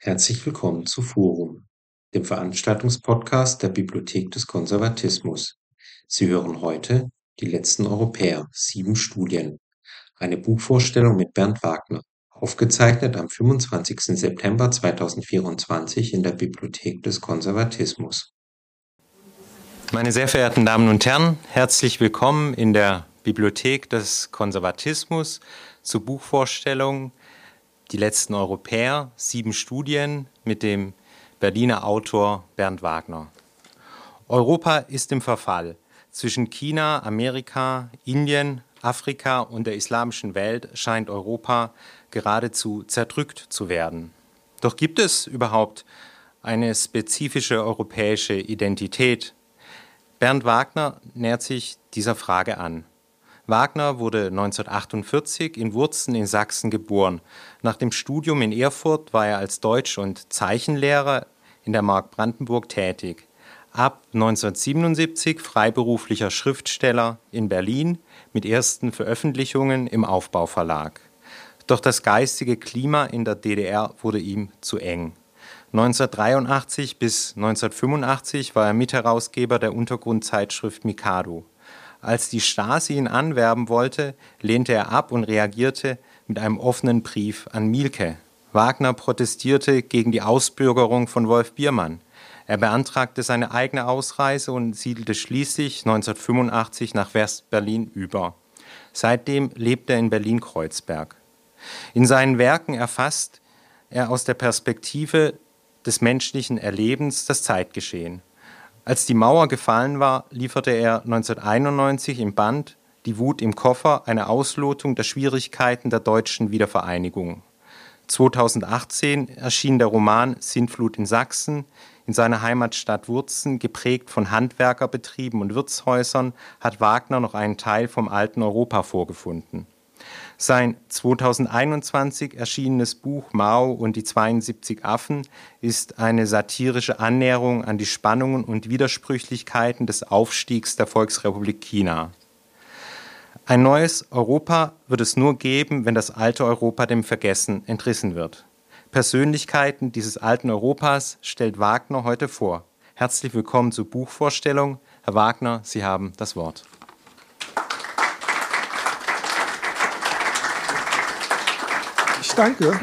Herzlich willkommen zu Forum, dem Veranstaltungspodcast der Bibliothek des Konservatismus. Sie hören heute Die letzten Europäer, 7 Studien, eine Buchvorstellung mit Bernd Wagner, aufgezeichnet am 25. September 2024 in der Bibliothek des Konservatismus. Meine sehr verehrten Damen und Herren, herzlich willkommen in der Bibliothek des Konservatismus zur Buchvorstellung Die letzten Europäer, 7 Studien mit dem Berliner Autor Bernd Wagner. Europa ist im Verfall. Zwischen China, Amerika, Indien, Afrika und der islamischen Welt scheint Europa geradezu zerdrückt zu werden. Doch gibt es überhaupt eine spezifische europäische Identität? Bernd Wagner nähert sich dieser Frage an. Wagner wurde 1948 in Wurzen in Sachsen geboren. Nach dem Studium in Erfurt war er als Deutsch- und Zeichenlehrer in der Mark Brandenburg tätig. Ab 1977 freiberuflicher Schriftsteller in Berlin mit ersten Veröffentlichungen im Aufbau-Verlag. Doch das geistige Klima in der DDR wurde ihm zu eng. 1983 bis 1985 war er Mitherausgeber der Untergrundzeitschrift Mikado. Als die Stasi ihn anwerben wollte, lehnte er ab und reagierte mit einem offenen Brief an Mielke. Wagner protestierte gegen die Ausbürgerung von Wolf Biermann. Er beantragte seine eigene Ausreise und siedelte schließlich 1985 nach West-Berlin über. Seitdem lebt er in Berlin-Kreuzberg. In seinen Werken erfasst er aus der Perspektive des menschlichen Erlebens das Zeitgeschehen. Als die Mauer gefallen war, lieferte er 1991 im Band Die Wut im Koffer eine Auslotung der Schwierigkeiten der deutschen Wiedervereinigung. 2018 erschien der Roman Sintflut in Sachsen. In seiner Heimatstadt Wurzen, geprägt von Handwerkerbetrieben und Wirtshäusern, hat Wagner noch einen Teil vom alten Europa vorgefunden. Sein 2021 erschienenes Buch Mao und die 72 Affen ist eine satirische Annäherung an die Spannungen und Widersprüchlichkeiten des Aufstiegs der Volksrepublik China. Ein neues Europa wird es nur geben, wenn das alte Europa dem Vergessen entrissen wird. Persönlichkeiten dieses alten Europas stellt Wagner heute vor. Herzlich willkommen zur Buchvorstellung. Herr Wagner, Sie haben das Wort. Ich danke.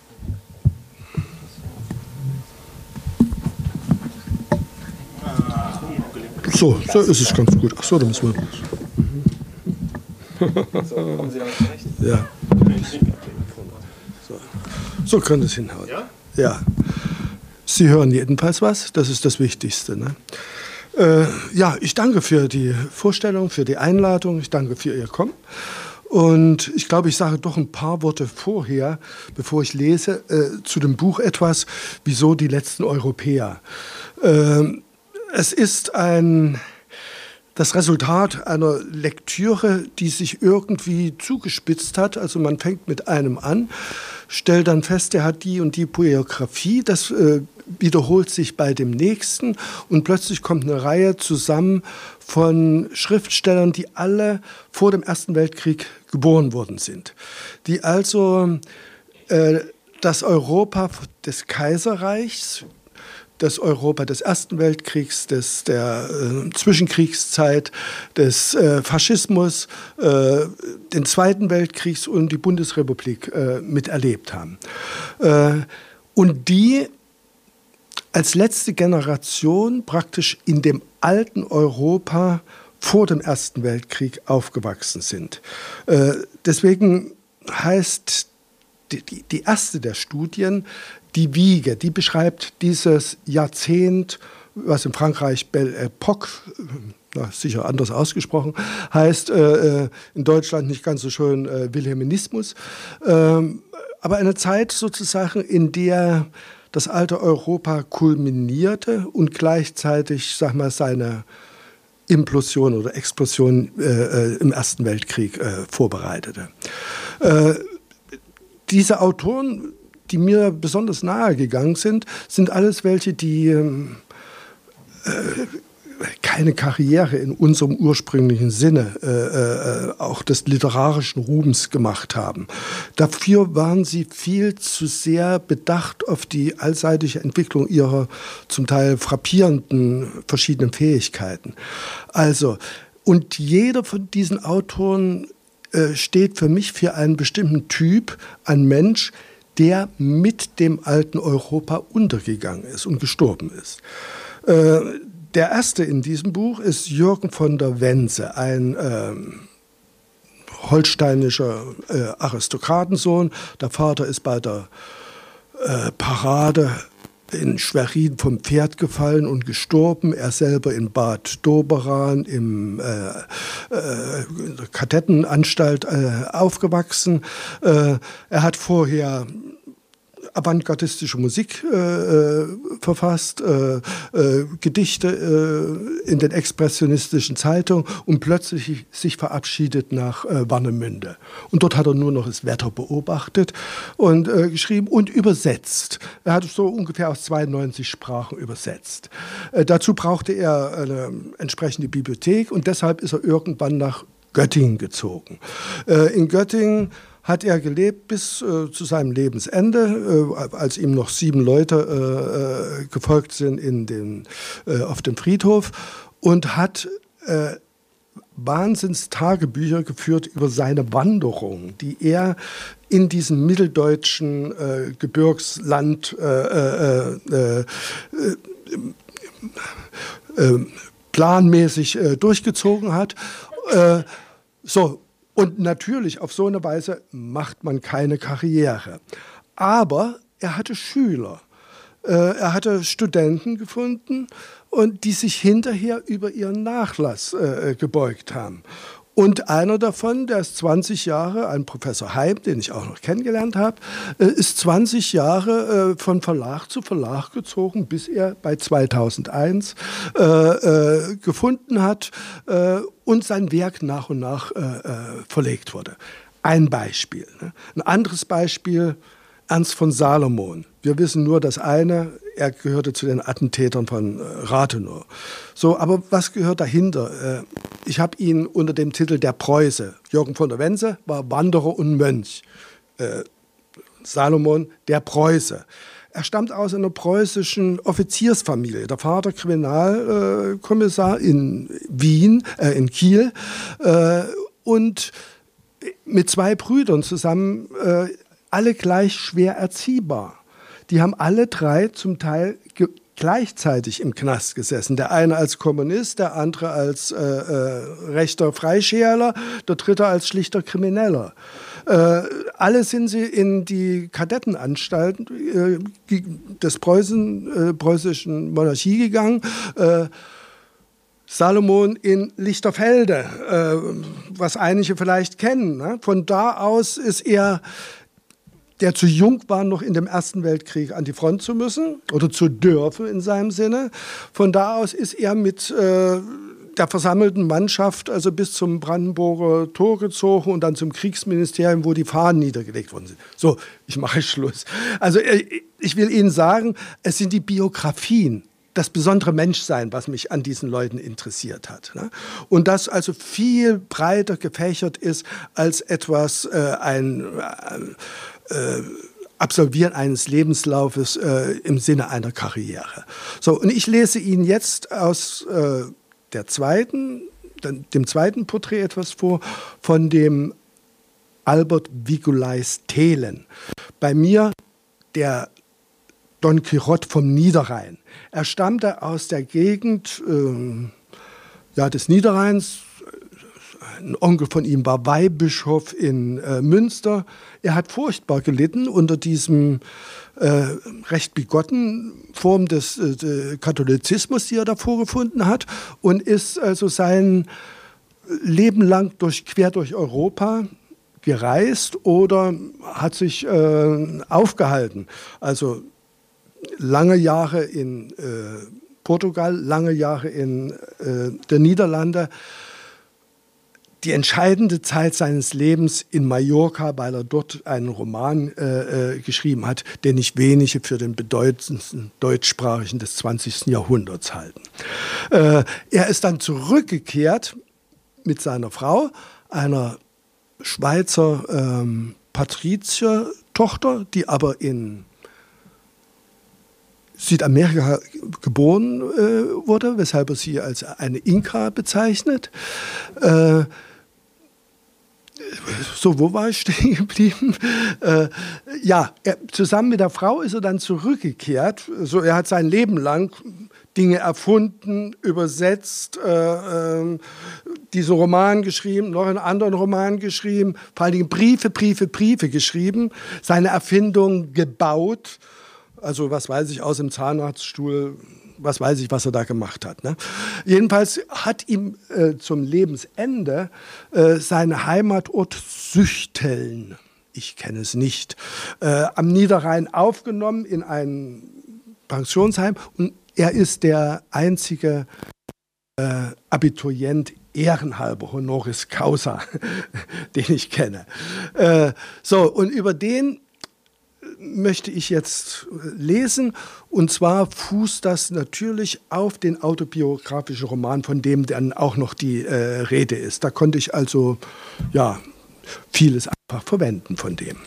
So ist es ganz gut. Ach so, da müssen wir. Kommen Sie damit zurecht? Ja. So kann das hinhauen. Ja? Ja. Sie hören jedenfalls was, das ist das Wichtigste. Ne? Ja, ich danke für die Vorstellung, für die Einladung, ich danke für Ihr Kommen. Und ich glaube, ich sage doch ein paar Worte vorher, bevor ich lese, zu dem Buch etwas, wieso die letzten Europäer. Es ist das Resultat einer Lektüre, die sich irgendwie zugespitzt hat. Also man fängt mit einem an, stellt dann fest, er hat die und die Biografie, das wiederholt sich bei dem nächsten und plötzlich kommt eine Reihe zusammen von Schriftstellern, die alle vor dem Ersten Weltkrieg geboren worden sind, die also das Europa des Kaiserreichs, das Europa des Ersten Weltkriegs, der Zwischenkriegszeit, des Faschismus, den Zweiten Weltkriegs und die Bundesrepublik miterlebt haben. Und die als letzte Generation praktisch in dem alten Europa vor dem Ersten Weltkrieg aufgewachsen sind. Deswegen heißt die erste der Studien die Wiege, die beschreibt dieses Jahrzehnt, was in Frankreich Belle Époque, sicher anders ausgesprochen, heißt, in Deutschland nicht ganz so schön Wilhelminismus, aber eine Zeit sozusagen, in der das alte Europa kulminierte und gleichzeitig, sag mal, seine Implosion oder Explosion im Ersten Weltkrieg vorbereitete. Diese Autoren, die mir besonders nahe gegangen sind, sind alles welche, die keine Karriere in unserem ursprünglichen Sinne, auch des literarischen Ruhms gemacht haben. Dafür waren sie viel zu sehr bedacht auf die allseitige Entwicklung ihrer zum Teil frappierenden verschiedenen Fähigkeiten. Also, und jeder von diesen Autoren steht für mich für einen bestimmten Typ an Mensch, der mit dem alten Europa untergegangen ist und gestorben ist. Der erste in diesem Buch ist Jürgen von der Wense, ein holsteinischer Aristokratensohn. Der Vater ist bei der Parade in Schwerin vom Pferd gefallen und gestorben. Er selber in Bad Doberan in der Kadettenanstalt aufgewachsen. Er hat vorher avantgardistische Musik verfasst, Gedichte in den expressionistischen Zeitungen und plötzlich sich verabschiedet nach Warnemünde. Und dort hat er nur noch das Wetter beobachtet und geschrieben und übersetzt. Er hat so ungefähr aus 92 Sprachen übersetzt. Dazu brauchte er eine entsprechende Bibliothek und deshalb ist er irgendwann nach Göttingen gezogen. In Göttingen hat er gelebt bis zu seinem Lebensende, als ihm noch 7 Leute gefolgt sind auf dem Friedhof und hat Wahnsinnstagebücher geführt über seine Wanderung, die er in diesem mitteldeutschen Gebirgsland planmäßig durchgezogen hat. Und natürlich, auf so eine Weise macht man keine Karriere. Aber er hatte Schüler. Er hatte Studenten gefunden, und die sich hinterher über ihren Nachlass gebeugt haben. Und einer davon, der ist 20 Jahre, ein Professor Heim, den ich auch noch kennengelernt habe, ist 20 Jahre von Verlag zu Verlag gezogen, bis er bei 2001 gefunden hat und sein Werk nach und nach verlegt wurde. Ein Beispiel. Ne? Ein anderes Beispiel, Ernst von Salomon. Wir wissen nur das eine, er gehörte zu den Attentätern von Rathenow. So, aber was gehört dahinter? Ich habe ihn unter dem Titel Der Preuße. Jürgen von der Wense war Wanderer und Mönch. Salomon, der Preuße. Er stammt aus einer preußischen Offiziersfamilie. Der Vater Kriminalkommissar in Wien, in Kiel, und mit 2 Brüdern zusammen, alle gleich schwer erziehbar. Die haben alle 3 zum Teil gleichzeitig im Knast gesessen. Der eine als Kommunist, der andere als rechter Freischärler, der dritte als schlichter Krimineller. Alle sind sie in die Kadettenanstalten des preußischen Monarchie gegangen. Salomon in Lichterfelde, was einige vielleicht kennen. Ne? Von da aus ist er, der zu jung war, noch in dem Ersten Weltkrieg an die Front zu müssen oder zu dürfen in seinem Sinne. Von da aus ist er mit der versammelten Mannschaft also bis zum Brandenburger Tor gezogen und dann zum Kriegsministerium, wo die Fahnen niedergelegt worden sind. So, ich mache Schluss. Also ich will Ihnen sagen, es sind die Biografien, das besondere Menschsein, was mich an diesen Leuten interessiert hat. Ne? Und das also viel breiter gefächert ist als etwas Absolvieren eines Lebenslaufes im Sinne einer Karriere. So, und ich lese Ihnen jetzt aus dem zweiten Porträt etwas vor, von dem Albert Vigouleis Thelen. Bei mir der Don Quixote vom Niederrhein. Er stammte aus der Gegend des Niederrheins. Ein Onkel von ihm war Weihbischof in Münster. Er hat furchtbar gelitten unter diesem recht bigotten Form des Katholizismus, die er da vorgefunden hat, und ist also sein Leben lang quer durch Europa gereist oder hat sich aufgehalten. Also lange Jahre in Portugal, lange Jahre in den Niederlanden. die entscheidende Zeit seines Lebens in Mallorca, weil er dort einen Roman geschrieben hat, den nicht wenige für den bedeutendsten Deutschsprachigen des 20. Jahrhunderts halten. Er ist dann zurückgekehrt mit seiner Frau, einer Schweizer Patriziertochter, die aber in Südamerika geboren wurde, weshalb er sie als eine Inka bezeichnet. So, wo war ich stehen geblieben? Zusammen mit der Frau ist er dann zurückgekehrt. So, er hat sein Leben lang Dinge erfunden, übersetzt, diesen Roman geschrieben, noch einen anderen Roman geschrieben, vor allen Dingen Briefe geschrieben, seine Erfindung gebaut. Also was weiß ich, aus dem Zahnarztstuhl, was weiß ich, was er da gemacht hat. Ne? Jedenfalls hat ihm zum Lebensende sein Heimatort Süchteln, ich kenne es nicht, am Niederrhein aufgenommen in ein Pensionsheim. Und er ist der einzige Abiturient ehrenhalber, honoris causa, den ich kenne. Und über den möchte ich jetzt lesen, und zwar fußt das natürlich auf den autobiografischen Roman, von dem dann auch noch die Rede ist. Da konnte ich also vieles einfach verwenden von dem.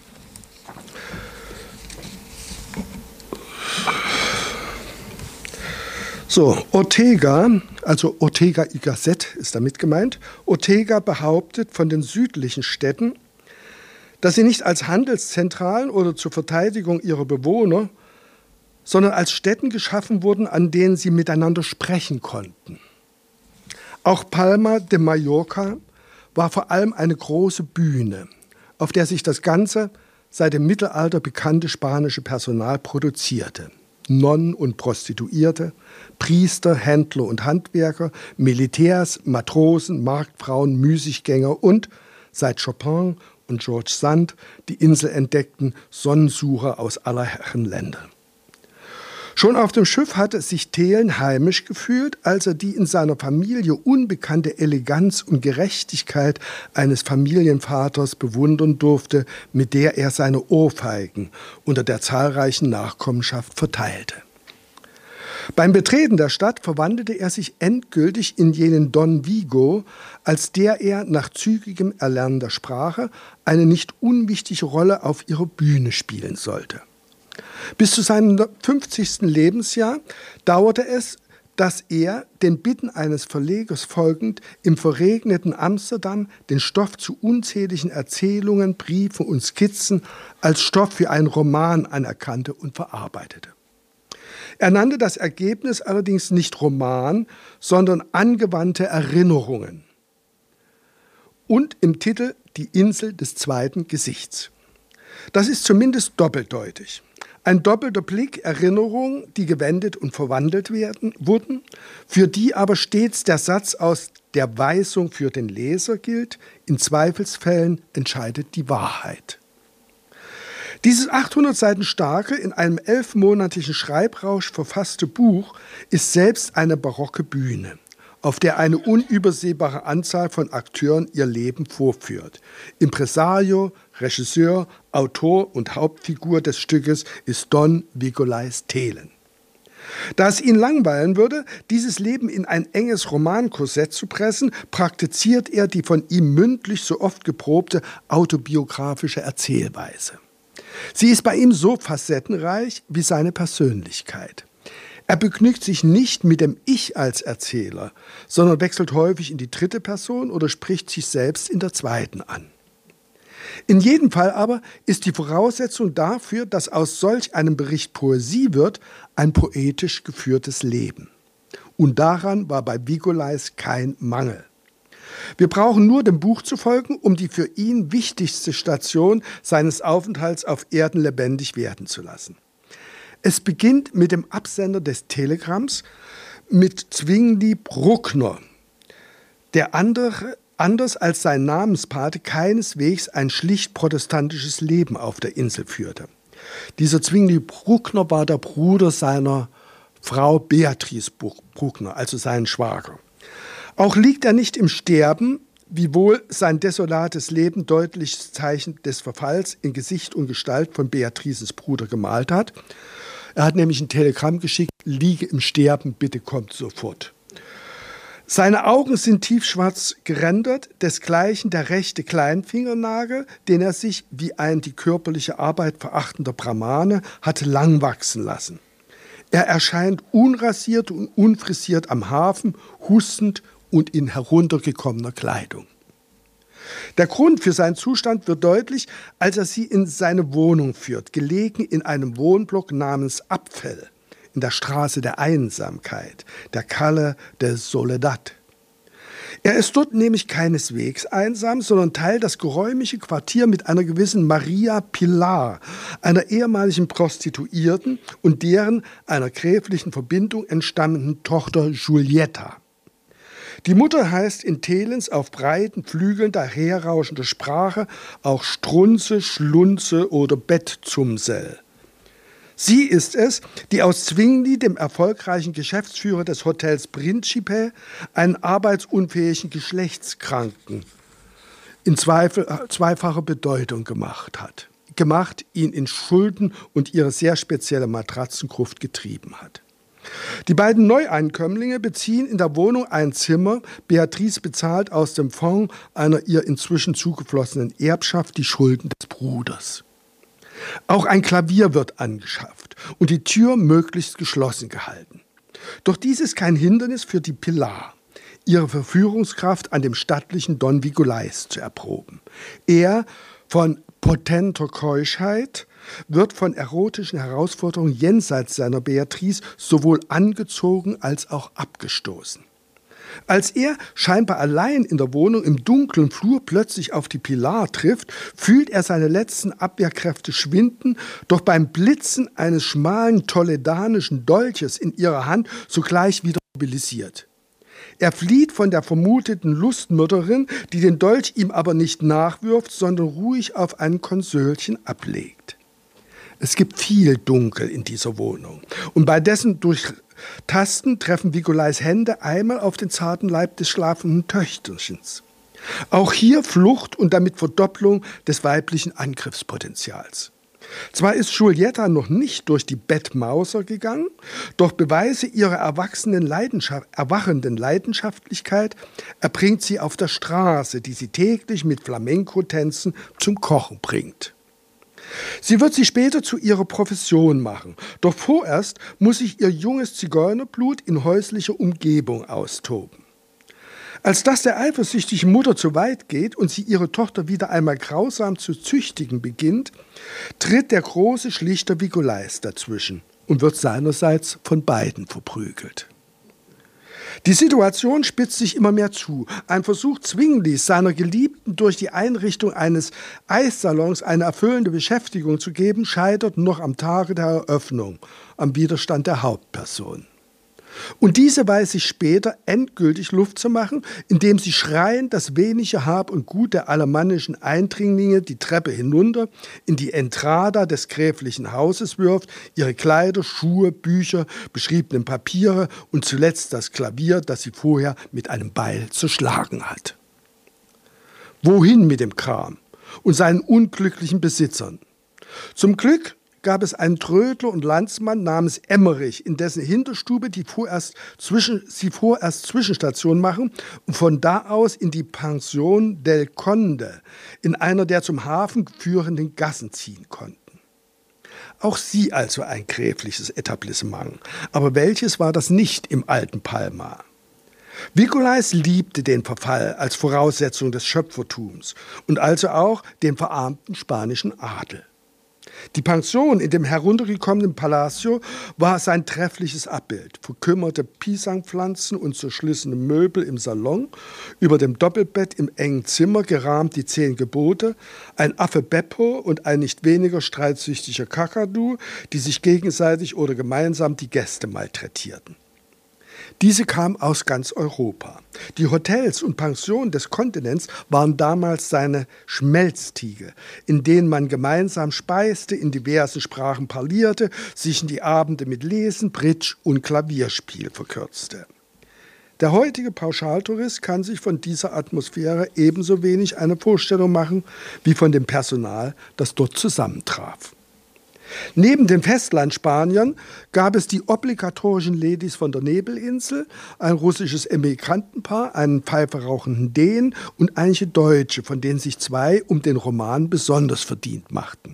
So, Ortega, also Ortega y Gasset ist damit gemeint. Ortega behauptet von den südlichen Städten, dass sie nicht als Handelszentralen oder zur Verteidigung ihrer Bewohner, sondern als Städten geschaffen wurden, an denen sie miteinander sprechen konnten. Auch Palma de Mallorca war vor allem eine große Bühne, auf der sich das ganze seit dem Mittelalter bekannte spanische Personal produzierte. Nonnen und Prostituierte, Priester, Händler und Handwerker, Militärs, Matrosen, Marktfrauen, Müßiggänger und, seit Chopin und George Sand die Insel entdeckten, Sonnensucher aus aller Herren Länder. Schon auf dem Schiff hatte sich Thelen heimisch gefühlt, als er die in seiner Familie unbekannte Eleganz und Gerechtigkeit eines Familienvaters bewundern durfte, mit der er seine Ohrfeigen unter der zahlreichen Nachkommenschaft verteilte. Beim Betreten der Stadt verwandelte er sich endgültig in jenen Don Vigo, als der er nach zügigem Erlernen der Sprache eine nicht unwichtige Rolle auf ihrer Bühne spielen sollte. Bis zu seinem 50. Lebensjahr dauerte es, dass er, den Bitten eines Verlegers folgend, im verregneten Amsterdam den Stoff zu unzähligen Erzählungen, Briefen und Skizzen als Stoff für einen Roman anerkannte und verarbeitete. Er nannte das Ergebnis allerdings nicht Roman, sondern angewandte Erinnerungen. Und im Titel Die Insel des zweiten Gesichts. Das ist zumindest doppeldeutig. Ein doppelter Blick, Erinnerungen, die gewendet und verwandelt wurden, für die aber stets der Satz aus der Weisung für den Leser gilt, in Zweifelsfällen entscheidet die Wahrheit. Dieses 800 Seiten starke, in einem 11-monatigen Schreibrausch verfasste Buch ist selbst eine barocke Bühne, auf der eine unübersehbare Anzahl von Akteuren ihr Leben vorführt. Impresario, Regisseur, Autor und Hauptfigur des Stückes ist Don Vigolais Thelen. Da es ihn langweilen würde, dieses Leben in ein enges Romankorsett zu pressen, praktiziert er die von ihm mündlich so oft geprobte autobiografische Erzählweise. Sie ist bei ihm so facettenreich wie seine Persönlichkeit. Er begnügt sich nicht mit dem Ich als Erzähler, sondern wechselt häufig in die dritte Person oder spricht sich selbst in der zweiten an. In jedem Fall aber ist die Voraussetzung dafür, dass aus solch einem Bericht Poesie wird, ein poetisch geführtes Leben. Und daran war bei Vigolais kein Mangel. Wir brauchen nur dem Buch zu folgen, um die für ihn wichtigste Station seines Aufenthalts auf Erden lebendig werden zu lassen. Es beginnt mit dem Absender des Telegramms, mit Zwingli Bruckner, der anders als sein Namenspate keineswegs ein schlicht protestantisches Leben auf der Insel führte. Dieser Zwingli Bruckner war der Bruder seiner Frau Beatrice Bruckner, also sein Schwager. Auch liegt er nicht im Sterben, wiewohl sein desolates Leben deutliches Zeichen des Verfalls in Gesicht und Gestalt von Beatrices Bruder gemalt hat. Er hat nämlich ein Telegramm geschickt: liege im Sterben, bitte kommt sofort. Seine Augen sind tiefschwarz gerändert, desgleichen der rechte Kleinfingernagel, den er sich wie ein die körperliche Arbeit verachtender Brahmane hatte lang wachsen lassen. Er erscheint unrasiert und unfrisiert am Hafen, hustend und in heruntergekommener Kleidung. Der Grund für seinen Zustand wird deutlich, als er sie in seine Wohnung führt, gelegen in einem Wohnblock namens Apfel, in der Straße der Einsamkeit, der Calle de Soledad. Er ist dort nämlich keineswegs einsam, sondern teilt das geräumige Quartier mit einer gewissen Maria Pilar, einer ehemaligen Prostituierten und deren einer gräflichen Verbindung entstammenden Tochter Giulietta. Die Mutter heißt in Telens auf breiten Flügeln daherrauschender Sprache auch Strunze, Schlunze oder Bettzumsel. Sie ist es, die aus Zwingli, dem erfolgreichen Geschäftsführer des Hotels Principe, einen arbeitsunfähigen Geschlechtskranken in zweifacher Bedeutung gemacht hat. Ihn in Schulden und ihre sehr spezielle Matratzengruft getrieben hat. Die beiden Neueinkömmlinge beziehen in der Wohnung ein Zimmer. Beatrice bezahlt aus dem Fonds einer ihr inzwischen zugeflossenen Erbschaft die Schulden des Bruders. Auch ein Klavier wird angeschafft und die Tür möglichst geschlossen gehalten. Doch dies ist kein Hindernis für die Pilar, ihre Verführungskraft an dem stattlichen Don Vigolais zu erproben. Er, von potenter Keuschheit, wird von erotischen Herausforderungen jenseits seiner Beatrice sowohl angezogen als auch abgestoßen. Als er, scheinbar allein in der Wohnung im dunklen Flur, plötzlich auf die Pilar trifft, fühlt er seine letzten Abwehrkräfte schwinden, doch beim Blitzen eines schmalen toledanischen Dolches in ihrer Hand sogleich wieder mobilisiert. Er flieht von der vermuteten Lustmörderin, die den Dolch ihm aber nicht nachwirft, sondern ruhig auf ein Konsölchen ablegt. Es gibt viel Dunkel in dieser Wohnung und bei dessen Durchtasten treffen Vigolais Hände einmal auf den zarten Leib des schlafenden Töchterchens. Auch hier Flucht und damit Verdopplung des weiblichen Angriffspotenzials. Zwar ist Giulietta noch nicht durch die Bettmauser gegangen, doch Beweise ihrer erwachenden erwachenden Leidenschaftlichkeit erbringt sie auf der Straße, die sie täglich mit Flamenco-Tänzen zum Kochen bringt. Sie wird sie später zu ihrer Profession machen, doch vorerst muss sich ihr junges Zigeunerblut in häuslicher Umgebung austoben. Als das der eifersüchtigen Mutter zu weit geht und sie ihre Tochter wieder einmal grausam zu züchtigen beginnt, tritt der große Schlichter Vigolais dazwischen und wird seinerseits von beiden verprügelt. Die Situation spitzt sich immer mehr zu. Ein Versuch Zwinglis, seiner Geliebten durch die Einrichtung eines Eissalons eine erfüllende Beschäftigung zu geben, scheitert noch am Tage der Eröffnung am Widerstand der Hauptperson. Und diese weiß sich später endgültig Luft zu machen, indem sie schreiend das wenige Hab und Gut der alemannischen Eindringlinge die Treppe hinunter in die Entrada des gräflichen Hauses wirft, ihre Kleider, Schuhe, Bücher, beschriebenen Papiere und zuletzt das Klavier, das sie vorher mit einem Beil zerschlagen hat. Wohin mit dem Kram und seinen unglücklichen Besitzern? Zum Glück gab es einen Trödler und Landsmann namens Emmerich, in dessen Hinterstube sie vorerst Zwischenstation machen und von da aus in die Pension del Conde, in einer der zum Hafen führenden Gassen ziehen konnten. Auch sie also ein gräfliches Etablissement, aber welches war das nicht im alten Palma? Vigolais liebte den Verfall als Voraussetzung des Schöpfertums und also auch den verarmten spanischen Adel. Die Pension in dem heruntergekommenen Palacio war sein treffliches Abbild. Verkümmerte Pisangpflanzen und zerschlissene Möbel im Salon, über dem Doppelbett im engen Zimmer gerahmt die 10 Gebote, ein Affe Beppo und ein nicht weniger streitsüchtiger Kakadu, die sich gegenseitig oder gemeinsam die Gäste malträtierten. Diese kam aus ganz Europa. Die Hotels und Pensionen des Kontinents waren damals seine Schmelztiegel, in denen man gemeinsam speiste, in diversen Sprachen parlierte, sich in die Abende mit Lesen, Bridge und Klavierspiel verkürzte. Der heutige Pauschaltourist kann sich von dieser Atmosphäre ebenso wenig eine Vorstellung machen wie von dem Personal, das dort zusammentraf. Neben den Festlandspaniern gab es die obligatorischen Ladies von der Nebelinsel, ein russisches Emigrantenpaar, einen pfeiferauchenden Dänen und einige Deutsche, von denen sich 2 um den Roman besonders verdient machten.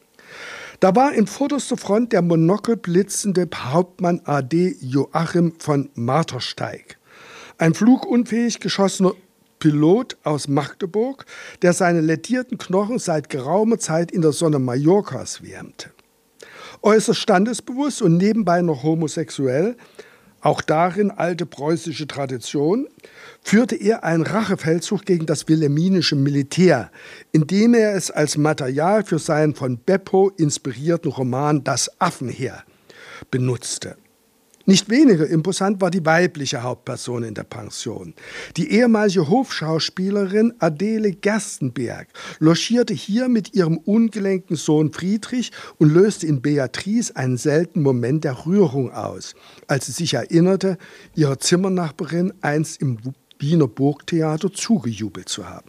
Da war in vorderster Front der monokelblitzende Hauptmann A.D. Joachim von Martersteig, ein flugunfähig geschossener Pilot aus Magdeburg, der seine lädierten Knochen seit geraumer Zeit in der Sonne Mallorcas wärmte. Äußerst standesbewusst und nebenbei noch homosexuell, auch darin alte preußische Tradition, führte er einen Rachefeldzug gegen das wilhelminische Militär, indem er es als Material für seinen von Beppo inspirierten Roman Das Affenheer benutzte. Nicht weniger imposant war die weibliche Hauptperson in der Pension. Die ehemalige Hofschauspielerin Adele Gerstenberg logierte hier mit ihrem ungelenken Sohn Friedrich und löste in Beatrice einen seltenen Moment der Rührung aus, als sie sich erinnerte, ihrer Zimmernachbarin einst im Wiener Burgtheater zugejubelt zu haben.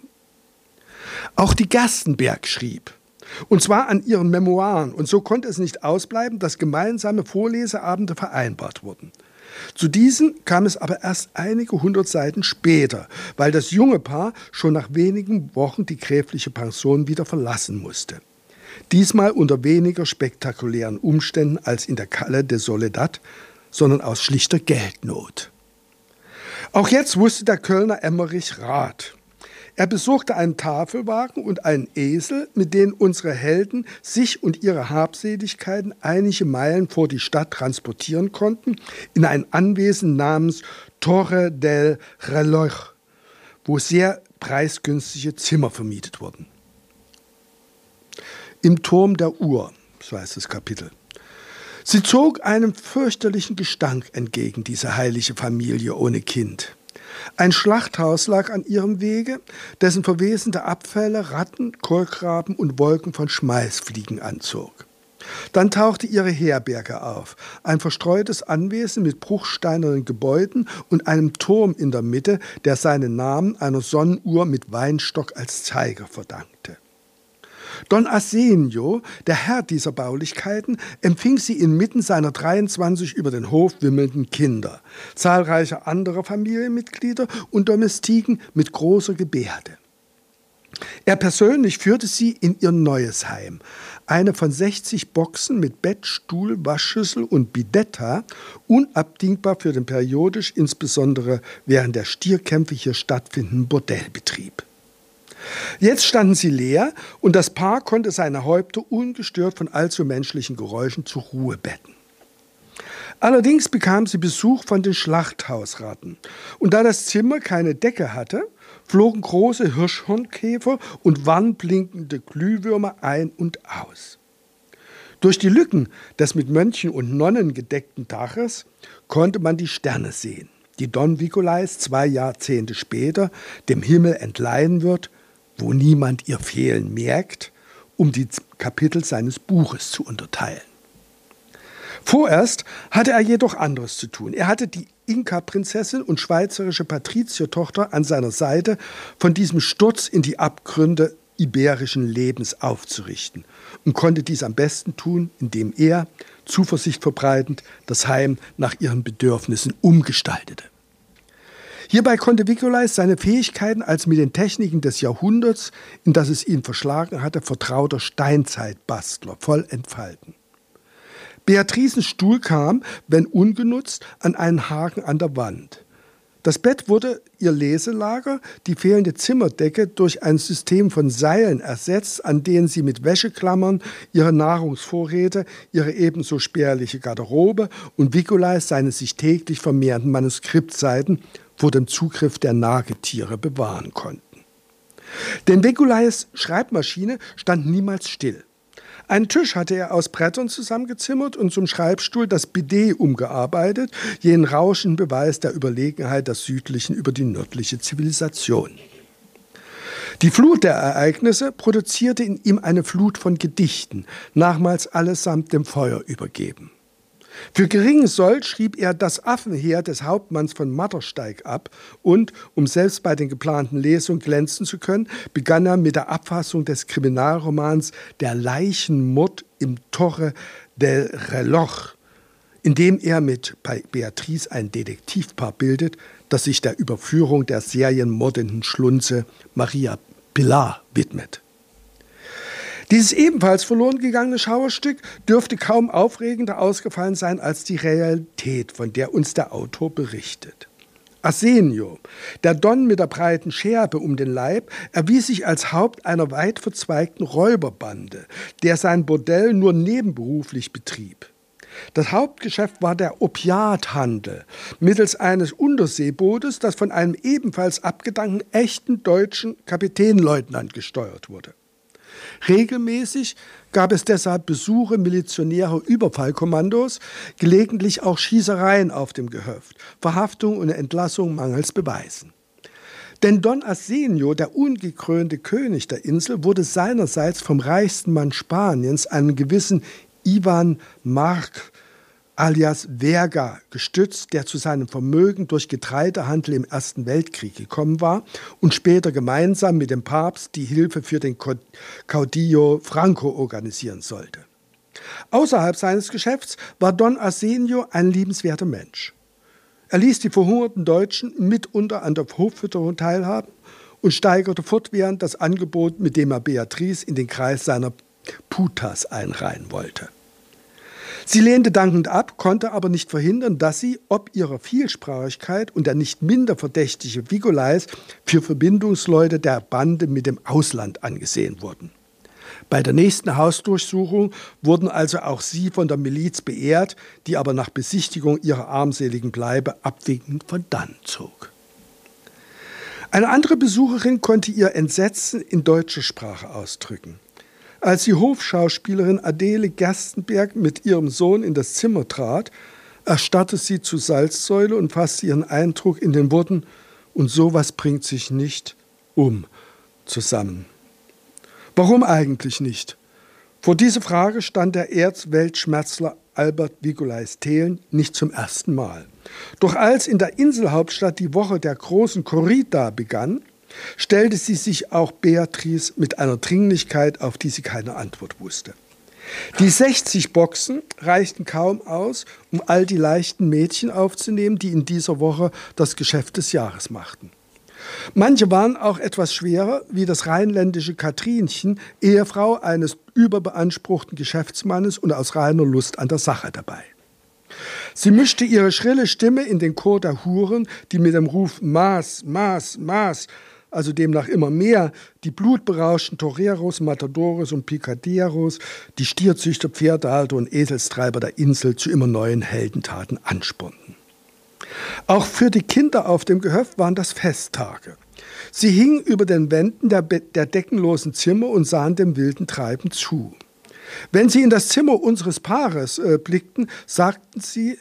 Auch die Gerstenberg schrieb. Und zwar an ihren Memoiren. Und so konnte es nicht ausbleiben, dass gemeinsame Vorleseabende vereinbart wurden. Zu diesen kam es aber erst einige 100 Seiten später, weil das junge Paar schon nach wenigen Wochen die gräfliche Pension wieder verlassen musste. Diesmal unter weniger spektakulären Umständen als in der Calle de Soledad, sondern aus schlichter Geldnot. Auch jetzt wusste der Kölner Emmerich Rat. Er besuchte einen Tafelwagen und einen Esel, mit denen unsere Helden sich und ihre Habseligkeiten einige Meilen vor die Stadt transportieren konnten, in ein Anwesen namens Torre del Reloj, wo sehr preisgünstige Zimmer vermietet wurden. Im Turm der Uhr, so heißt das Kapitel. Sie zog einem fürchterlichen Gestank entgegen, diese heilige Familie ohne Kind. Ein Schlachthaus lag an ihrem Wege, dessen verwesende Abfälle Ratten, Kolkraben und Wolken von Schmeißfliegen anzog. Dann tauchte ihre Herberge auf, ein verstreutes Anwesen mit bruchsteinernen Gebäuden und einem Turm in der Mitte, der seinen Namen einer Sonnenuhr mit Weinstock als Zeiger verdankte. Don Arsenio, der Herr dieser Baulichkeiten, empfing sie inmitten seiner 23 über den Hof wimmelnden Kinder, zahlreicher anderer Familienmitglieder und Domestiken mit großer Gebärde. Er persönlich führte sie in ihr neues Heim, eine von 60 Boxen mit Bett, Stuhl, Waschschüssel und Bidetta, unabdingbar für den periodisch, insbesondere während der Stierkämpfe hier stattfindenden Bordellbetrieb. Jetzt standen sie leer und das Paar konnte seine Häupter ungestört von allzu menschlichen Geräuschen zur Ruhe betten. Allerdings bekam sie Besuch von den Schlachthausratten. Und da das Zimmer keine Decke hatte, flogen große Hirschhornkäfer und warnblinkende Glühwürmer ein und aus. Durch die Lücken des mit Mönchen und Nonnen gedeckten Daches konnte man die Sterne sehen, die Don Nicolais 2 Jahrzehnte später dem Himmel entleihen wird, wo niemand ihr Fehlen merkt, um die Kapitel seines Buches zu unterteilen. Vorerst hatte er jedoch anderes zu tun. Er hatte die Inka-Prinzessin und schweizerische Patriziertochter an seiner Seite von diesem Sturz in die Abgründe iberischen Lebens aufzurichten und konnte dies am besten tun, indem er, Zuversicht verbreitend, das Heim nach ihren Bedürfnissen umgestaltete. Hierbei konnte Nicolais seine Fähigkeiten als mit den Techniken des Jahrhunderts, in das es ihn verschlagen hatte, vertrauter Steinzeitbastler voll entfalten. Beatricens Stuhl kam, wenn ungenutzt, an einen Haken an der Wand. Das Bett wurde ihr Leselager, die fehlende Zimmerdecke durch ein System von Seilen ersetzt, an denen sie mit Wäscheklammern ihre Nahrungsvorräte, ihre ebenso spärliche Garderobe und Nicolais seine sich täglich vermehrenden Manuskriptseiten vor dem Zugriff der Nagetiere bewahren konnten. Denn Nicolais' Schreibmaschine stand niemals still. Einen Tisch hatte er aus Brettern zusammengezimmert und zum Schreibstuhl das Bidet umgearbeitet, jenen rauschenden Beweis der Überlegenheit der südlichen über die nördliche Zivilisation. Die Flut der Ereignisse produzierte in ihm eine Flut von Gedichten, nachmals allesamt dem Feuer übergeben. Für geringen Sold schrieb er das Affenheer des Hauptmanns von Mattersteig ab und, um selbst bei den geplanten Lesungen glänzen zu können, begann er mit der Abfassung des Kriminalromans Der Leichenmord im Torre del Reloj, in dem er mit Beatrice ein Detektivpaar bildet, das sich der Überführung der serienmordenden Schlunze Maria Pilar widmet. Dieses ebenfalls verloren gegangene Schauerstück dürfte kaum aufregender ausgefallen sein als die Realität, von der uns der Autor berichtet. Arsenio, der Don mit der breiten Schärpe um den Leib, erwies sich als Haupt einer weit verzweigten Räuberbande, der sein Bordell nur nebenberuflich betrieb. Das Hauptgeschäft war der Opiathandel mittels eines Unterseebootes, das von einem ebenfalls abgedankten echten deutschen Kapitänleutnant gesteuert wurde. Regelmäßig gab es deshalb Besuche milizionärer Überfallkommandos, gelegentlich auch Schießereien auf dem Gehöft, Verhaftung und Entlassung mangels Beweisen. Denn Don Arsenio, der ungekrönte König der Insel, wurde seinerseits vom reichsten Mann Spaniens, einem gewissen Ivan Marc alias Verga, gestützt, der zu seinem Vermögen durch Getreidehandel im Ersten Weltkrieg gekommen war und später gemeinsam mit dem Papst die Hilfe für den Caudillo Franco organisieren sollte. Außerhalb seines Geschäfts war Don Arsenio ein liebenswerter Mensch. Er ließ die verhungerten Deutschen mitunter an der Hoffütterung teilhaben und steigerte fortwährend das Angebot, mit dem er Beatrice in den Kreis seiner Putas einreihen wollte. Sie lehnte dankend ab, konnte aber nicht verhindern, dass sie, ob ihrer Vielsprachigkeit und der nicht minder verdächtige Vigolais, für Verbindungsleute der Bande mit dem Ausland angesehen wurden. Bei der nächsten Hausdurchsuchung wurden also auch sie von der Miliz beehrt, die aber nach Besichtigung ihrer armseligen Bleibe abwinkend von dann zog. Eine andere Besucherin konnte ihr Entsetzen in deutscher Sprache ausdrücken. Als die Hofschauspielerin Adele Gerstenberg mit ihrem Sohn in das Zimmer trat, erstarrte sie zu Salzsäule und fasste ihren Eindruck in den Worten „Und sowas bringt sich nicht zusammen. Warum eigentlich nicht? Vor dieser Frage stand der Erzweltschmerzler Albert Vigolais Thelen nicht zum ersten Mal. Doch als in der Inselhauptstadt die Woche der großen Corrida begann, stellte sie sich auch Beatrice mit einer Dringlichkeit, auf die sie keine Antwort wusste. Die 60 Boxen reichten kaum aus, um all die leichten Mädchen aufzunehmen, die in dieser Woche das Geschäft des Jahres machten. Manche waren auch etwas schwerer, wie das rheinländische Katrinchen, Ehefrau eines überbeanspruchten Geschäftsmannes und aus reiner Lust an der Sache dabei. Sie mischte ihre schrille Stimme in den Chor der Huren, die mit dem Ruf Maß, Maß, Maß, also demnach immer mehr, die blutberauschten Toreros, Matadores und Picaderos, die Stierzüchter, Pferdehalter und Eselstreiber der Insel zu immer neuen Heldentaten anspornten. Auch für die Kinder auf dem Gehöft waren das Festtage. Sie hingen über den Wänden der deckenlosen Zimmer und sahen dem wilden Treiben zu. Wenn sie in das Zimmer unseres Paares blickten, sagte sie,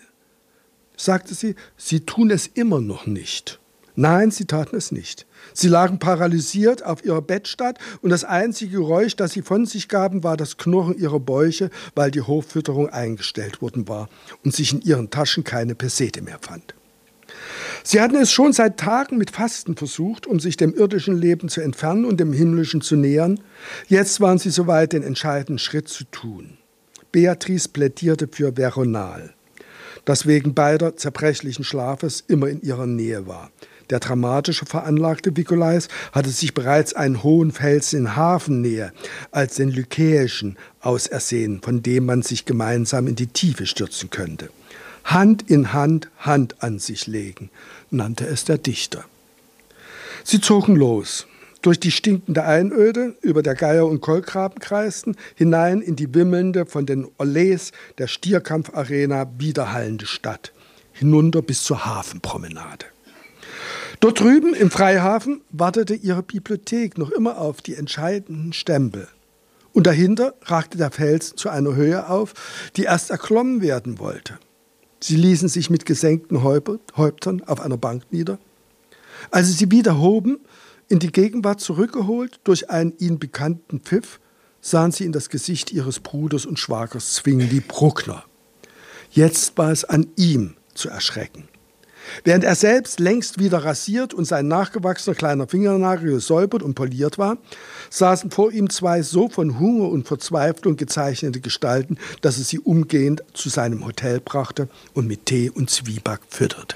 sie tun es immer noch nicht. Nein, sie taten es nicht. Sie lagen paralysiert auf ihrer Bettstatt und das einzige Geräusch, das sie von sich gaben, war das Knurren ihrer Bäuche, weil die Hoffütterung eingestellt worden war und sich in ihren Taschen keine Pesete mehr fand. Sie hatten es schon seit Tagen mit Fasten versucht, um sich dem irdischen Leben zu entfernen und dem himmlischen zu nähern. Jetzt waren sie soweit, den entscheidenden Schritt zu tun. Beatrice plädierte für Veronal, das wegen beider zerbrechlichen Schlafes immer in ihrer Nähe war. Der dramatische veranlagte Vigolais hatte sich bereits einen hohen Felsen in Hafennähe als den Lykäischen ausersehen, von dem man sich gemeinsam in die Tiefe stürzen könnte. Hand in Hand, Hand an sich legen, nannte es der Dichter. Sie zogen los, durch die stinkende Einöde, über der Geier- und Kolkraben kreisten, hinein in die wimmelnde, von den Olés der Stierkampfarena widerhallende Stadt, hinunter bis zur Hafenpromenade. Dort drüben im Freihafen wartete ihre Bibliothek noch immer auf die entscheidenden Stempel. Und dahinter ragte der Felsen zu einer Höhe auf, die erst erklommen werden wollte. Sie ließen sich mit gesenkten Häuptern auf einer Bank nieder. Als sie wieder hoben, in die Gegenwart zurückgeholt durch einen ihnen bekannten Pfiff, sahen sie in das Gesicht ihres Bruders und Schwagers Zwingli Bruckner. Jetzt war es an ihm zu erschrecken. Während er selbst längst wieder rasiert und sein nachgewachsener kleiner Fingernagel gesäubert und poliert war, saßen vor ihm zwei so von Hunger und Verzweiflung gezeichnete Gestalten, dass er sie umgehend zu seinem Hotel brachte und mit Tee und Zwieback fütterte.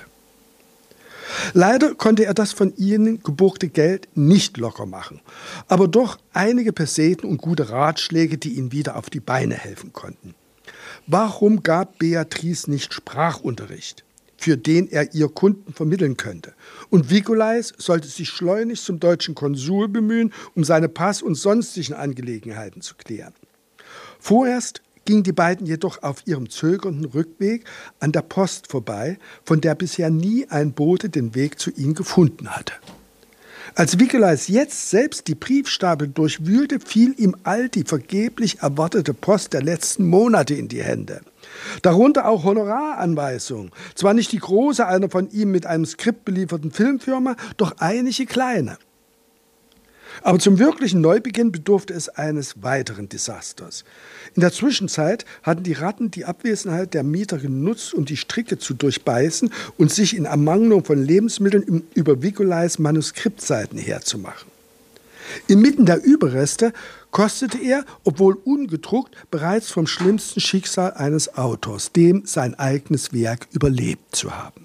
Leider konnte er das von ihnen geborgte Geld nicht locker machen, aber doch einige Peseten und gute Ratschläge, die ihn wieder auf die Beine helfen konnten. Warum gab Beatrice nicht Sprachunterricht, für den er ihr Kunden vermitteln könnte? Und Vikolais sollte sich schleunigst zum deutschen Konsul bemühen, um seine Pass- und sonstigen Angelegenheiten zu klären. Vorerst gingen die beiden jedoch auf ihrem zögernden Rückweg an der Post vorbei, von der bisher nie ein Bote den Weg zu ihnen gefunden hatte. Als Vikolais jetzt selbst die Briefstapel durchwühlte, fiel ihm all die vergeblich erwartete Post der letzten Monate in die Hände. Darunter auch Honoraranweisungen. Zwar nicht die große einer von ihm mit einem Skript belieferten Filmfirma, doch einige kleine. Aber zum wirklichen Neubeginn bedurfte es eines weiteren Desasters. In der Zwischenzeit hatten die Ratten die Abwesenheit der Mieter genutzt, um die Stricke zu durchbeißen und sich in Ermangelung von Lebensmitteln über Vikolais Manuskriptseiten herzumachen. Inmitten der Überreste kostete er, obwohl ungedruckt, bereits vom schlimmsten Schicksal eines Autors, dem sein eigenes Werk überlebt zu haben.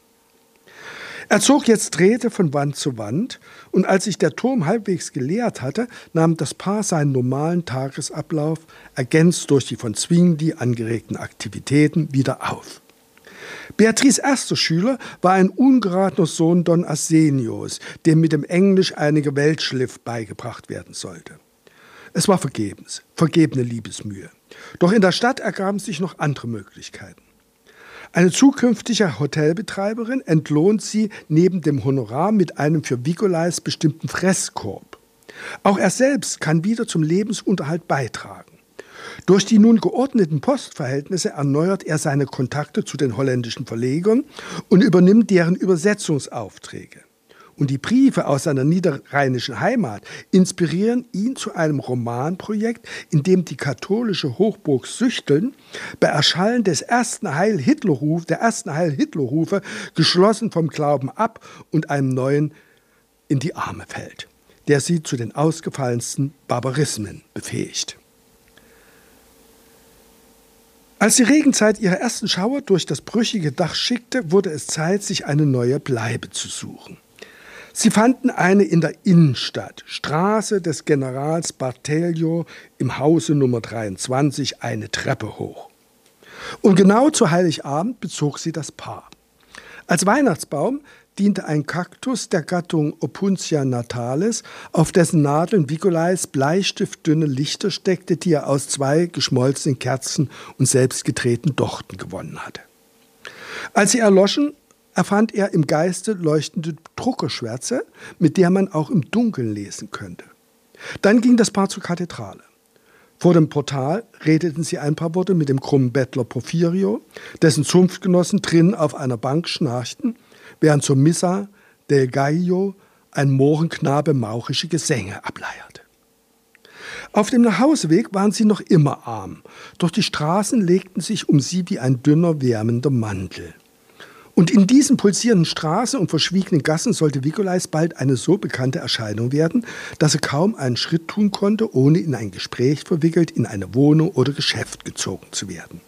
Er zog jetzt Drähte von Wand zu Wand, und als sich der Turm halbwegs geleert hatte, nahm das Paar seinen normalen Tagesablauf, ergänzt durch die von Zwingli angeregten Aktivitäten, wieder auf. Beatrice' erster Schüler war ein ungeratener Sohn Don Arsenios, dem mit dem Englisch einige Weltschliff beigebracht werden sollte. Es war vergebene Liebesmühe. Doch in der Stadt ergaben sich noch andere Möglichkeiten. Eine zukünftige Hotelbetreiberin entlohnt sie neben dem Honorar mit einem für Vikolais bestimmten Fresskorb. Auch er selbst kann wieder zum Lebensunterhalt beitragen. Durch die nun geordneten Postverhältnisse erneuert er seine Kontakte zu den holländischen Verlegern und übernimmt deren Übersetzungsaufträge. Und die Briefe aus seiner niederrheinischen Heimat inspirieren ihn zu einem Romanprojekt, in dem die katholische Hochburg Süchteln bei Erschallen der ersten Heil-Hitler-Rufe geschlossen vom Glauben ab und einem neuen in die Arme fällt, der sie zu den ausgefallensten Barbarismen befähigt. Als die Regenzeit ihre ersten Schauer durch das brüchige Dach schickte, wurde es Zeit, sich eine neue Bleibe zu suchen. Sie fanden eine in der Innenstadt, Straße des Generals Bartello, im Hause Nummer 23, eine Treppe hoch. Und genau zu Heiligabend bezog sie das Paar. Als Weihnachtsbaum diente ein Kaktus der Gattung Opuntia natalis, auf dessen Nadeln Vikolais bleistiftdünne Lichter steckte, die er aus 2 geschmolzenen Kerzen und selbstgedrehten Dochten gewonnen hatte. Als sie erloschen, erfand er im Geiste leuchtende Druckerschwärze, mit der man auch im Dunkeln lesen könnte. Dann ging das Paar zur Kathedrale. Vor dem Portal redeten sie ein paar Worte mit dem krummen Bettler Porfirio, dessen Zunftgenossen drinnen auf einer Bank schnarchten, während zur Missa del Gallo ein Mohrenknabe maurische Gesänge ableierte. Auf dem Nachhauseweg waren sie noch immer arm, doch die Straßen legten sich um sie wie ein dünner, wärmender Mantel. Und in diesen pulsierenden Straßen und verschwiegenen Gassen sollte Vikolais bald eine so bekannte Erscheinung werden, dass er kaum einen Schritt tun konnte, ohne in ein Gespräch verwickelt in eine Wohnung oder Geschäft gezogen zu werden.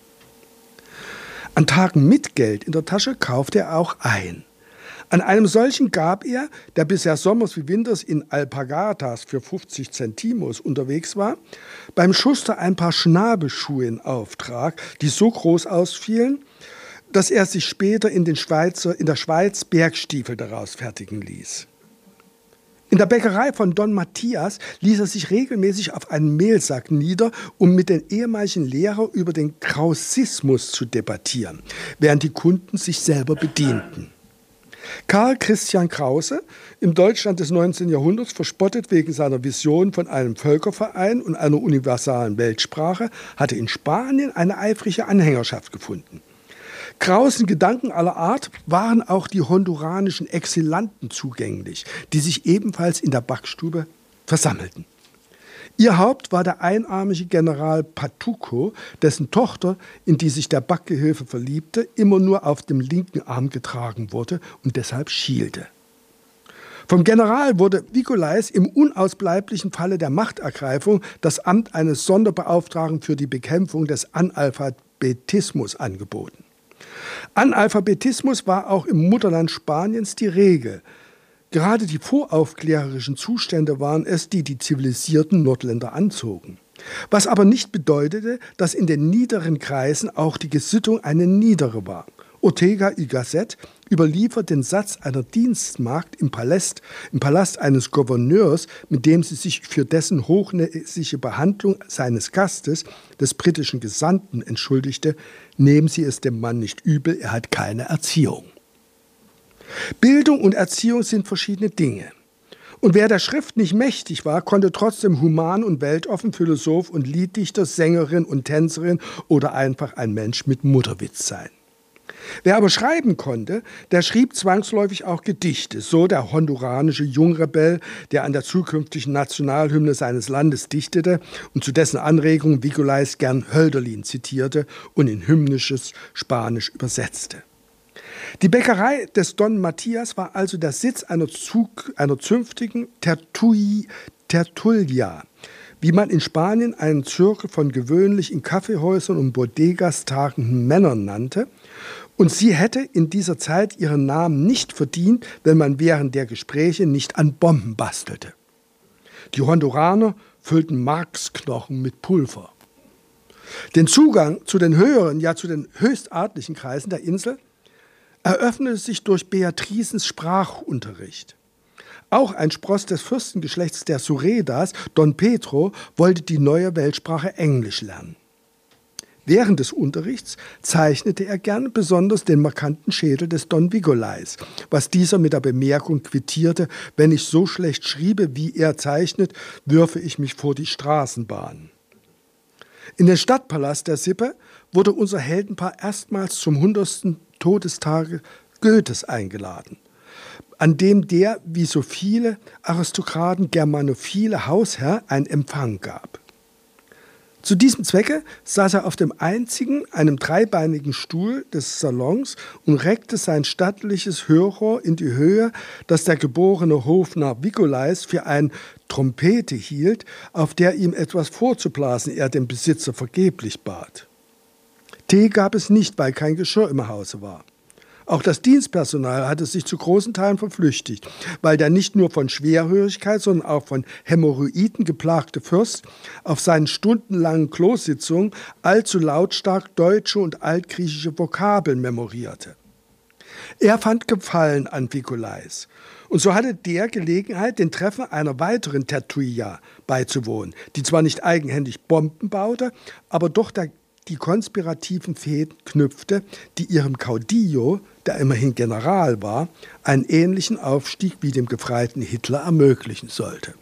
An Tagen mit Geld in der Tasche kaufte er auch ein. An einem solchen gab er, der bisher sommers wie winters in Alpargatas für 50 Zentimos unterwegs war, beim Schuster ein paar Schnabelschuhe in Auftrag, die so groß ausfielen, dass er sich später in der Schweiz Bergstiefel daraus fertigen ließ. In der Bäckerei von Don Matthias ließ er sich regelmäßig auf einen Mehlsack nieder, um mit den ehemaligen Lehrern über den Krausismus zu debattieren, während die Kunden sich selber bedienten. Karl Christian Krause, im Deutschland des 19. Jahrhunderts verspottet wegen seiner Vision von einem Völkerverein und einer universalen Weltsprache, hatte in Spanien eine eifrige Anhängerschaft gefunden. Krausen Gedanken aller Art waren auch die honduranischen Exilanten zugänglich, die sich ebenfalls in der Backstube versammelten. Ihr Haupt war der einarmige General Patuco, dessen Tochter, in die sich der Backgehilfe verliebte, immer nur auf dem linken Arm getragen wurde und deshalb schielte. Vom General wurde Vicolais im unausbleiblichen Falle der Machtergreifung das Amt eines Sonderbeauftragten für die Bekämpfung des Analphabetismus angeboten. Analphabetismus war auch im Mutterland Spaniens die Regel. Gerade die voraufklärerischen Zustände waren es, die die zivilisierten Nordländer anzogen. Was aber nicht bedeutete, dass in den niederen Kreisen auch die Gesittung eine niedere war. Ortega y Gasset überliefert den Satz einer Dienstmagd im Palast eines Gouverneurs, mit dem sie sich für dessen hochnäsige Behandlung seines Gastes, des britischen Gesandten, entschuldigte: Nehmen Sie es dem Mann nicht übel, er hat keine Erziehung. Bildung und Erziehung sind verschiedene Dinge. Und wer der Schrift nicht mächtig war, konnte trotzdem human und weltoffen Philosoph und Lieddichter, Sängerin und Tänzerin oder einfach ein Mensch mit Mutterwitz sein. Wer aber schreiben konnte, der schrieb zwangsläufig auch Gedichte, so der honduranische Jungrebell, der an der zukünftigen Nationalhymne seines Landes dichtete und zu dessen Anregung Vicolais gern Hölderlin zitierte und in hymnisches Spanisch übersetzte. Die Bäckerei des Don Matthias war also der Sitz einer zünftigen Tertulia, wie man in Spanien einen Zirkel von gewöhnlich in Kaffeehäusern und Bodegas tagenden Männern nannte. Und sie hätte in dieser Zeit ihren Namen nicht verdient, wenn man während der Gespräche nicht an Bomben bastelte. Die Honduraner füllten Marksknochen mit Pulver. Den Zugang zu den höheren, ja zu den höchstadlichen Kreisen der Insel eröffnete sich durch Beatrizens Sprachunterricht. Auch ein Spross des Fürstengeschlechts der Suredas, Don Pedro, wollte die neue Weltsprache Englisch lernen. Während des Unterrichts zeichnete er gern besonders den markanten Schädel des Don Vicolais, was dieser mit der Bemerkung quittierte: Wenn ich so schlecht schriebe, wie er zeichnet, würfe ich mich vor die Straßenbahn. In den Stadtpalast der Sippe wurde unser Heldenpaar erstmals zum 100. Todestage Goethes eingeladen, an dem der, wie so viele Aristokraten, germanophile Hausherr einen Empfang gab. Zu diesem Zwecke saß er auf dem einzigen, einem dreibeinigen Stuhl des Salons und reckte sein stattliches Hörrohr in die Höhe, das der geborene Hofnarr Vicolais für eine Trompete hielt, auf der ihm etwas vorzublasen er den Besitzer vergeblich bat. Tee gab es nicht, weil kein Geschirr im Hause war. Auch das Dienstpersonal hatte sich zu großen Teilen verflüchtigt, weil der nicht nur von Schwerhörigkeit, sondern auch von Hämorrhoiden geplagte Fürst auf seinen stundenlangen Klositzungen allzu lautstark deutsche und altgriechische Vokabeln memorierte. Er fand Gefallen an Vicolais. Und so hatte der Gelegenheit, den Treffen einer weiteren Tertulia beizuwohnen, die zwar nicht eigenhändig Bomben baute, aber doch die konspirativen Fäden knüpfte, die ihrem Caudillo, der immerhin General war, einen ähnlichen Aufstieg wie dem gefreiten Hitler ermöglichen sollte.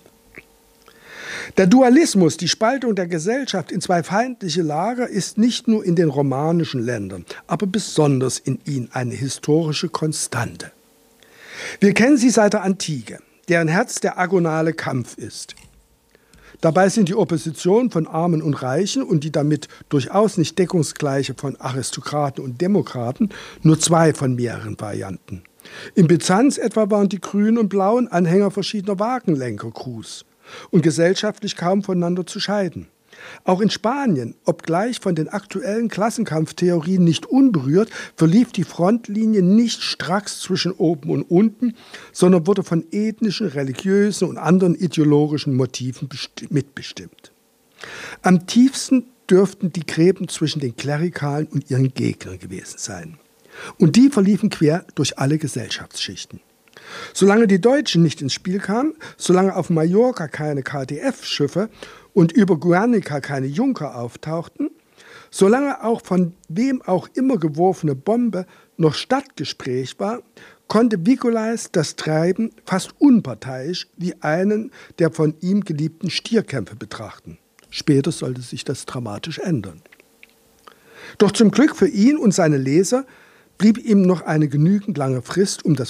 Der Dualismus, die Spaltung der Gesellschaft in zwei feindliche Lager, ist nicht nur in den romanischen Ländern, aber besonders in ihnen eine historische Konstante. Wir kennen sie seit der Antike, deren Herz der agonale Kampf ist. Dabei sind die Opposition von Armen und Reichen und die damit durchaus nicht deckungsgleiche von Aristokraten und Demokraten nur zwei von mehreren Varianten. In Byzanz etwa waren die grünen und blauen Anhänger verschiedener Wagenlenker-Crews und gesellschaftlich kaum voneinander zu scheiden. Auch in Spanien, obgleich von den aktuellen Klassenkampftheorien nicht unberührt, verlief die Frontlinie nicht stracks zwischen oben und unten, sondern wurde von ethnischen, religiösen und anderen ideologischen Motiven mitbestimmt. Am tiefsten dürften die Gräben zwischen den Klerikalen und ihren Gegnern gewesen sein. Und die verliefen quer durch alle Gesellschaftsschichten. Solange die Deutschen nicht ins Spiel kamen, solange auf Mallorca keine KDF-Schiffe und über Guernica keine Junker auftauchten, solange auch von wem auch immer geworfene Bombe noch Stadtgespräch war, konnte Vicolais das Treiben fast unparteiisch wie einen der von ihm geliebten Stierkämpfe betrachten. Später sollte sich das dramatisch ändern. Doch zum Glück für ihn und seine Leser blieb ihm noch eine genügend lange Frist, um das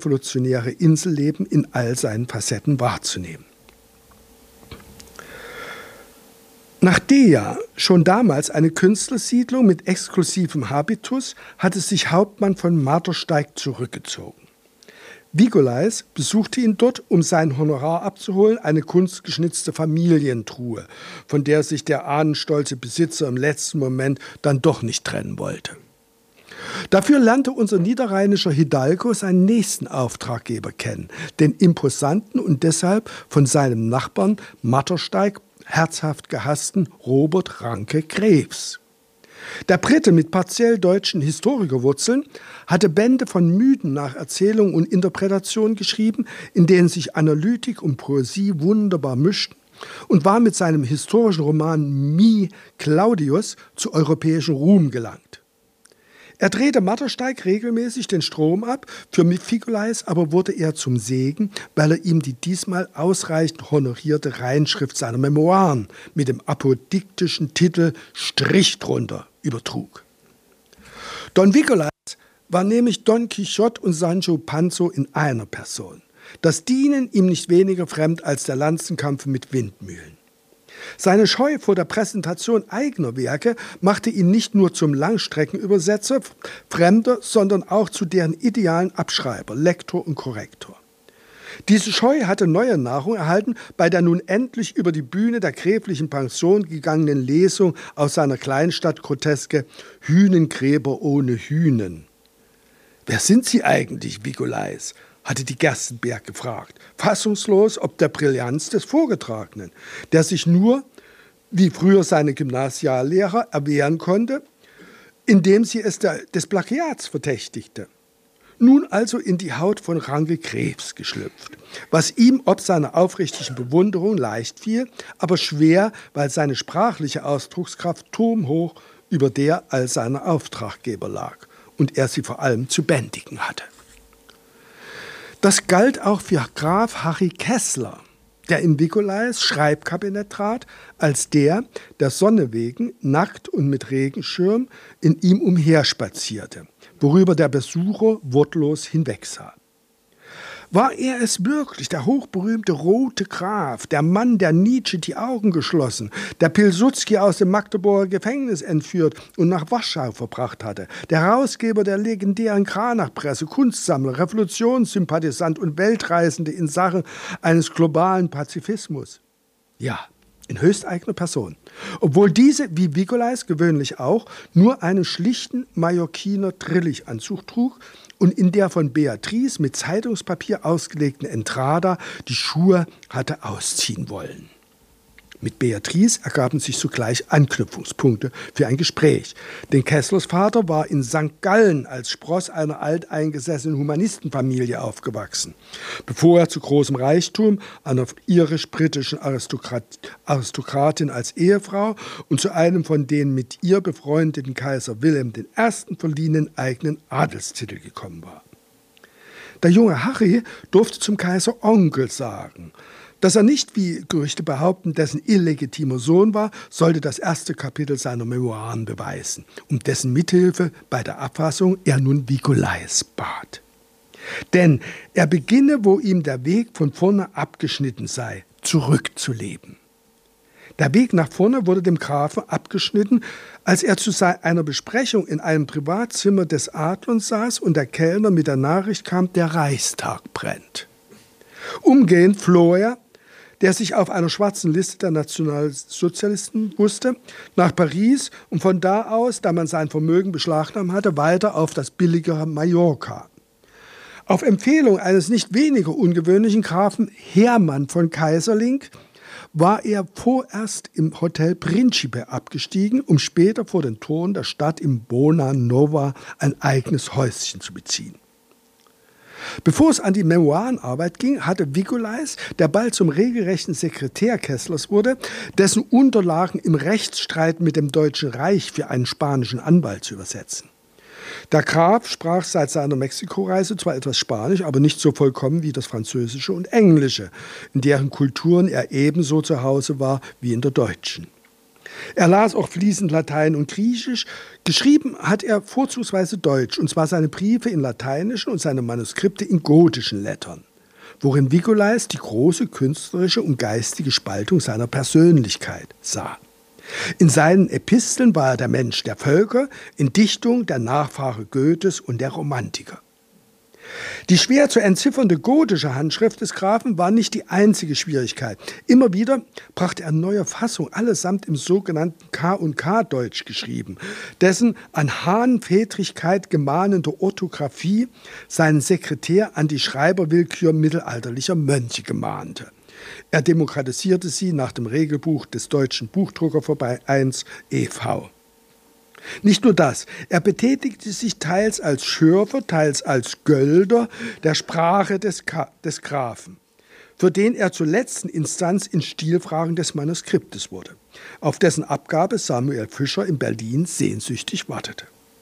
vorrevolutionäre Inselleben in all seinen Facetten wahrzunehmen. Nach Deja, schon damals eine Künstlersiedlung mit exklusivem Habitus, hatte sich Hauptmann von Mardersteig zurückgezogen. Vigolais besuchte ihn dort, um sein Honorar abzuholen, eine kunstgeschnitzte Familientruhe, von der sich der ahnenstolze Besitzer im letzten Moment dann doch nicht trennen wollte. Dafür lernte unser niederrheinischer Hidalgo seinen nächsten Auftraggeber kennen, den imposanten und deshalb von seinem Nachbarn Mardersteig herzhaft gehassten Robert Ranke Krebs. Der Brite mit partiell deutschen Historikerwurzeln hatte Bände von Mythen nach Erzählung und Interpretation geschrieben, in denen sich Analytik und Poesie wunderbar mischten, und war mit seinem historischen Roman Mi Claudius zu europäischem Ruhm gelangt. Er drehte Mardersteig regelmäßig den Strom ab, für Vigolais aber wurde er zum Segen, weil er ihm die diesmal ausreichend honorierte Reinschrift seiner Memoiren mit dem apodiktischen Titel Strich drunter übertrug. Don Vigolais war nämlich Don Quixote und Sancho Panza in einer Person. Das Dienen ihm nicht weniger fremd als der Lanzenkampf mit Windmühlen. Seine Scheu vor der Präsentation eigener Werke machte ihn nicht nur zum Langstreckenübersetzer Fremder, sondern auch zu deren idealen Abschreiber, Lektor und Korrektor. Diese Scheu hatte neue Nahrung erhalten bei der nun endlich über die Bühne der gräflichen Pension gegangenen Lesung aus seiner Kleinstadt-Groteske »Hühnengräber ohne Hühnen«. »Wer sind Sie eigentlich, Vigolais?« hatte die Gerstenberg gefragt, fassungslos ob der Brillanz des Vorgetragenen, der sich nur, wie früher seine Gymnasiallehrer, erwehren konnte, indem sie es des Plagiats verdächtigte. Nun also in die Haut von Ranke Krebs geschlüpft, was ihm ob seiner aufrichtigen Bewunderung leicht fiel, aber schwer, weil seine sprachliche Ausdruckskraft turmhoch über der all seiner Auftraggeber lag und er sie vor allem zu bändigen hatte. Das galt auch für Graf Harry Kessler, der in Vigolais Schreibkabinett trat, als der Sonne wegen, nackt und mit Regenschirm, in ihm umherspazierte, worüber der Besucher wortlos hinwegsah. War er es wirklich, der hochberühmte Rote Graf, der Mann, der Nietzsche die Augen geschlossen, der Pilsudski aus dem Magdeburger Gefängnis entführt und nach Warschau verbracht hatte, der Herausgeber der legendären Kranachpresse, Kunstsammler, Revolutionssympathisant und Weltreisende in Sachen eines globalen Pazifismus? Ja, in höchsteigener Person. Obwohl diese, wie Vigolais gewöhnlich auch, nur einen schlichten Mallorquiner Drillichanzug trug und in der von Beatrice mit Zeitungspapier ausgelegten Entrada die Schuhe hatte ausziehen wollen. Mit Beatrice ergaben sich sogleich Anknüpfungspunkte für ein Gespräch, denn Kesslers Vater war in St. Gallen als Spross einer alteingesessenen Humanistenfamilie aufgewachsen, bevor er zu großem Reichtum einer irisch-britischen Aristokratin als Ehefrau und zu einem von den mit ihr befreundeten Kaiser Wilhelm I. verliehenen eigenen Adelstitel gekommen war. Der junge Harry durfte zum Kaiser Onkel sagen. Dass er nicht, wie Gerüchte behaupten, dessen illegitimer Sohn war, sollte das erste Kapitel seiner Memoiren beweisen, um dessen Mithilfe bei der Abfassung er nun Vigolais bat. Denn er beginne, wo ihm der Weg von vorne abgeschnitten sei, zurückzuleben. Der Weg nach vorne wurde dem Grafen abgeschnitten, als er zu einer Besprechung in einem Privatzimmer des Adlons saß und der Kellner mit der Nachricht kam, der Reichstag brennt. Umgehend floh er, der sich auf einer schwarzen Liste der Nationalsozialisten wusste, nach Paris und von da aus, da man sein Vermögen beschlagnahmt hatte, weiter auf das billigere Mallorca. Auf Empfehlung eines nicht weniger ungewöhnlichen Grafen Hermann von Kaiserling war er vorerst im Hotel Principe abgestiegen, um später vor den Toren der Stadt im Bona Nova ein eigenes Häuschen zu beziehen. Bevor es an die Memoirenarbeit ging, hatte Vigolais, der bald zum regelrechten Sekretär Kesslers wurde, dessen Unterlagen im Rechtsstreit mit dem Deutschen Reich für einen spanischen Anwalt zu übersetzen. Der Graf sprach seit seiner Mexikoreise zwar etwas Spanisch, aber nicht so vollkommen wie das Französische und Englische, in deren Kulturen er ebenso zu Hause war wie in der deutschen. Er las auch fließend Latein und Griechisch. Geschrieben hat er vorzugsweise Deutsch, und zwar seine Briefe in lateinischen und seine Manuskripte in gotischen Lettern, worin Vigolais die große künstlerische und geistige Spaltung seiner Persönlichkeit sah. In seinen Episteln war er der Mensch der Völker, in Dichtung der Nachfahre Goethes und der Romantiker. Die schwer zu entziffernde gotische Handschrift des Grafen war nicht die einzige Schwierigkeit. Immer wieder brachte er neue Fassungen, allesamt im sogenannten K&K-Deutsch geschrieben, dessen an Hahnvätrigkeit gemahnende Orthographie seinen Sekretär an die Schreiberwillkür mittelalterlicher Mönche gemahnte. Er demokratisierte sie nach dem Regelbuch des Deutschen Buchdruckervereins e.V. Nicht nur das, er betätigte sich teils als Schürfer, teils als Gölder der Sprache des Grafen, für den er zur letzten Instanz in Stilfragen des Manuskriptes wurde, auf dessen Abgabe Samuel Fischer in Berlin sehnsüchtig wartete.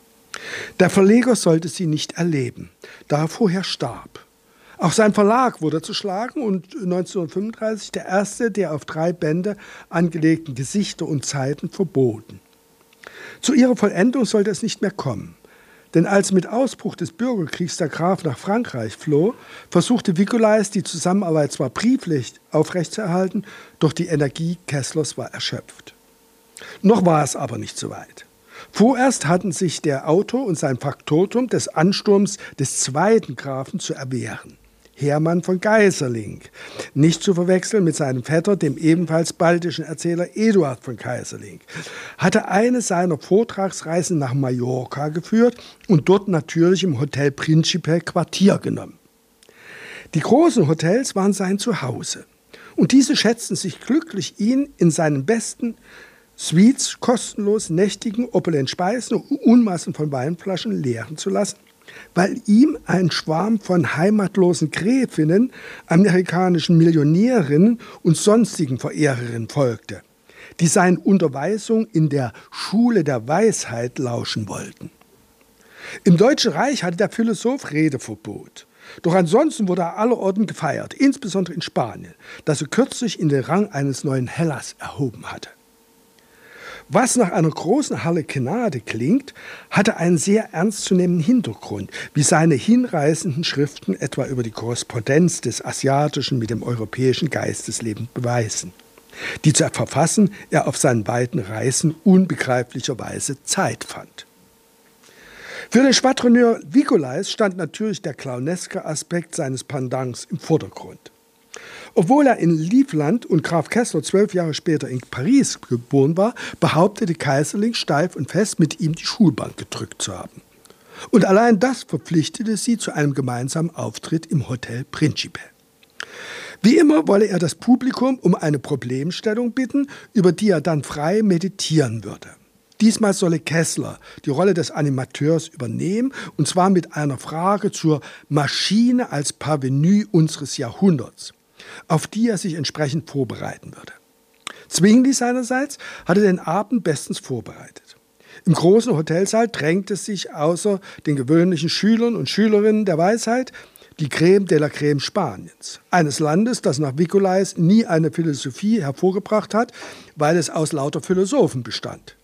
Der Verleger sollte sie nicht erleben, da er vorher starb. Auch sein Verlag wurde zerschlagen und 1935 der erste der auf 3 Bände angelegten Gesichter und Zeiten verboten. Zu ihrer Vollendung sollte es nicht mehr kommen. Denn als mit Ausbruch des Bürgerkriegs der Graf nach Frankreich floh, versuchte Vicolais die Zusammenarbeit zwar brieflich aufrechtzuerhalten, doch die Energie Kesslers war erschöpft. Noch war es aber nicht so weit. Vorerst hatten sich der Autor und sein Faktotum des Ansturms des zweiten Grafen zu erwehren. Hermann von Keyserlingk, nicht zu verwechseln mit seinem Vetter, dem ebenfalls baltischen Erzähler Eduard von Keyserlingk, hatte eine seiner Vortragsreisen nach Mallorca geführt und dort natürlich im Hotel Principe Quartier genommen. Die großen Hotels waren sein Zuhause und diese schätzten sich glücklich, ihn in seinen besten Suites kostenlos nächtigen, opulent Speisen und Unmassen von Weinflaschen leeren zu lassen, weil ihm ein Schwarm von heimatlosen Gräfinnen, amerikanischen Millionärinnen und sonstigen Verehrerinnen folgte, die seinen Unterweisungen in der Schule der Weisheit lauschen wollten. Im Deutschen Reich hatte der Philosoph Redeverbot. Doch ansonsten wurde er allerorten gefeiert, insbesondere in Spanien, das er kürzlich in den Rang eines neuen Hellas erhoben hatte. Was nach einer großen Harlekinade klingt, hatte einen sehr ernstzunehmenden Hintergrund, wie seine hinreißenden Schriften etwa über die Korrespondenz des Asiatischen mit dem europäischen Geistesleben beweisen, die zu verfassen er auf seinen weiten Reisen unbegreiflicherweise Zeit fand. Für den Schwadronneur Vicolais stand natürlich der clowneske Aspekt seines Pendants im Vordergrund. Obwohl er in Livland und Graf Kessler 12 Jahre später in Paris geboren war, behauptete Keyserlingk steif und fest, mit ihm die Schulbank gedrückt zu haben. Und allein das verpflichtete sie zu einem gemeinsamen Auftritt im Hotel Principe. Wie immer wolle er das Publikum um eine Problemstellung bitten, über die er dann frei meditieren würde. Diesmal solle Kessler die Rolle des Animateurs übernehmen, und zwar mit einer Frage zur Maschine als Parvenu unseres Jahrhunderts, auf die er sich entsprechend vorbereiten würde. Zwingli seinerseits hatte den Abend bestens vorbereitet. Im großen Hotelsaal drängte sich außer den gewöhnlichen Schülern und Schülerinnen der Weisheit die Crème de la Crème Spaniens, eines Landes, das nach Vicolais nie eine Philosophie hervorgebracht hat, weil es aus lauter Philosophen bestand.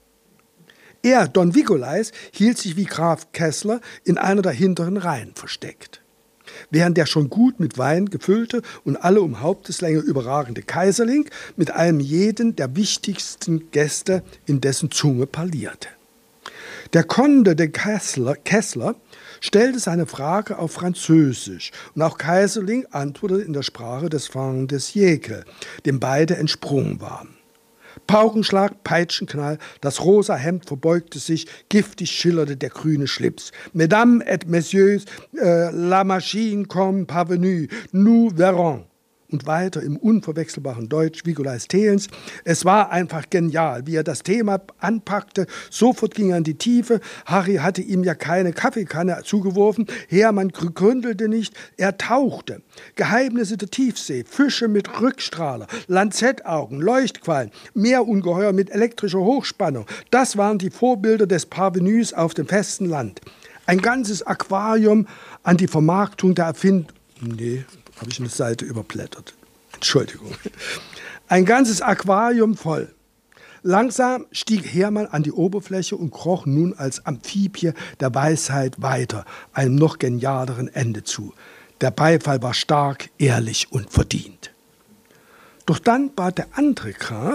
Er, Don Vicolais, hielt sich wie Graf Kessler in einer der hinteren Reihen versteckt, während der schon gut mit Wein gefüllte und alle um Haupteslänge überragende Keyserlingk mit einem jeden der wichtigsten Gäste in dessen Zunge parlierte. Der Conde de Kessler stellte seine Frage auf Französisch und auch Keyserlingk antwortete in der Sprache des Fin de siècle, dem beide entsprungen waren. Paukenschlag, Peitschenknall, das rosa Hemd verbeugte sich, giftig schillerte der grüne Schlips. Mesdames et Messieurs, la machine comme parvenue, nous verrons. Und weiter im unverwechselbaren Deutsch Vicolais Thelens. Es war einfach genial, wie er das Thema anpackte. Sofort ging er in die Tiefe. Harry hatte ihm ja keine Kaffeekanne zugeworfen. Hermann gründelte nicht, er tauchte. Geheimnisse der Tiefsee, Fische mit Rückstrahler, Lanzettaugen, Leuchtquallen, Meerungeheuer mit elektrischer Hochspannung. Das waren die Vorbilder des Parvenus auf dem festen Land. Ein ganzes Aquarium an die Vermarktung der Erfindung. Nee, habe ich eine Seite überblättert. Entschuldigung. Ein ganzes Aquarium voll. Langsam stieg Hermann an die Oberfläche und kroch nun als Amphibie der Weisheit weiter, einem noch genialeren Ende zu. Der Beifall war stark, ehrlich und verdient. Doch dann bat der andere Graf,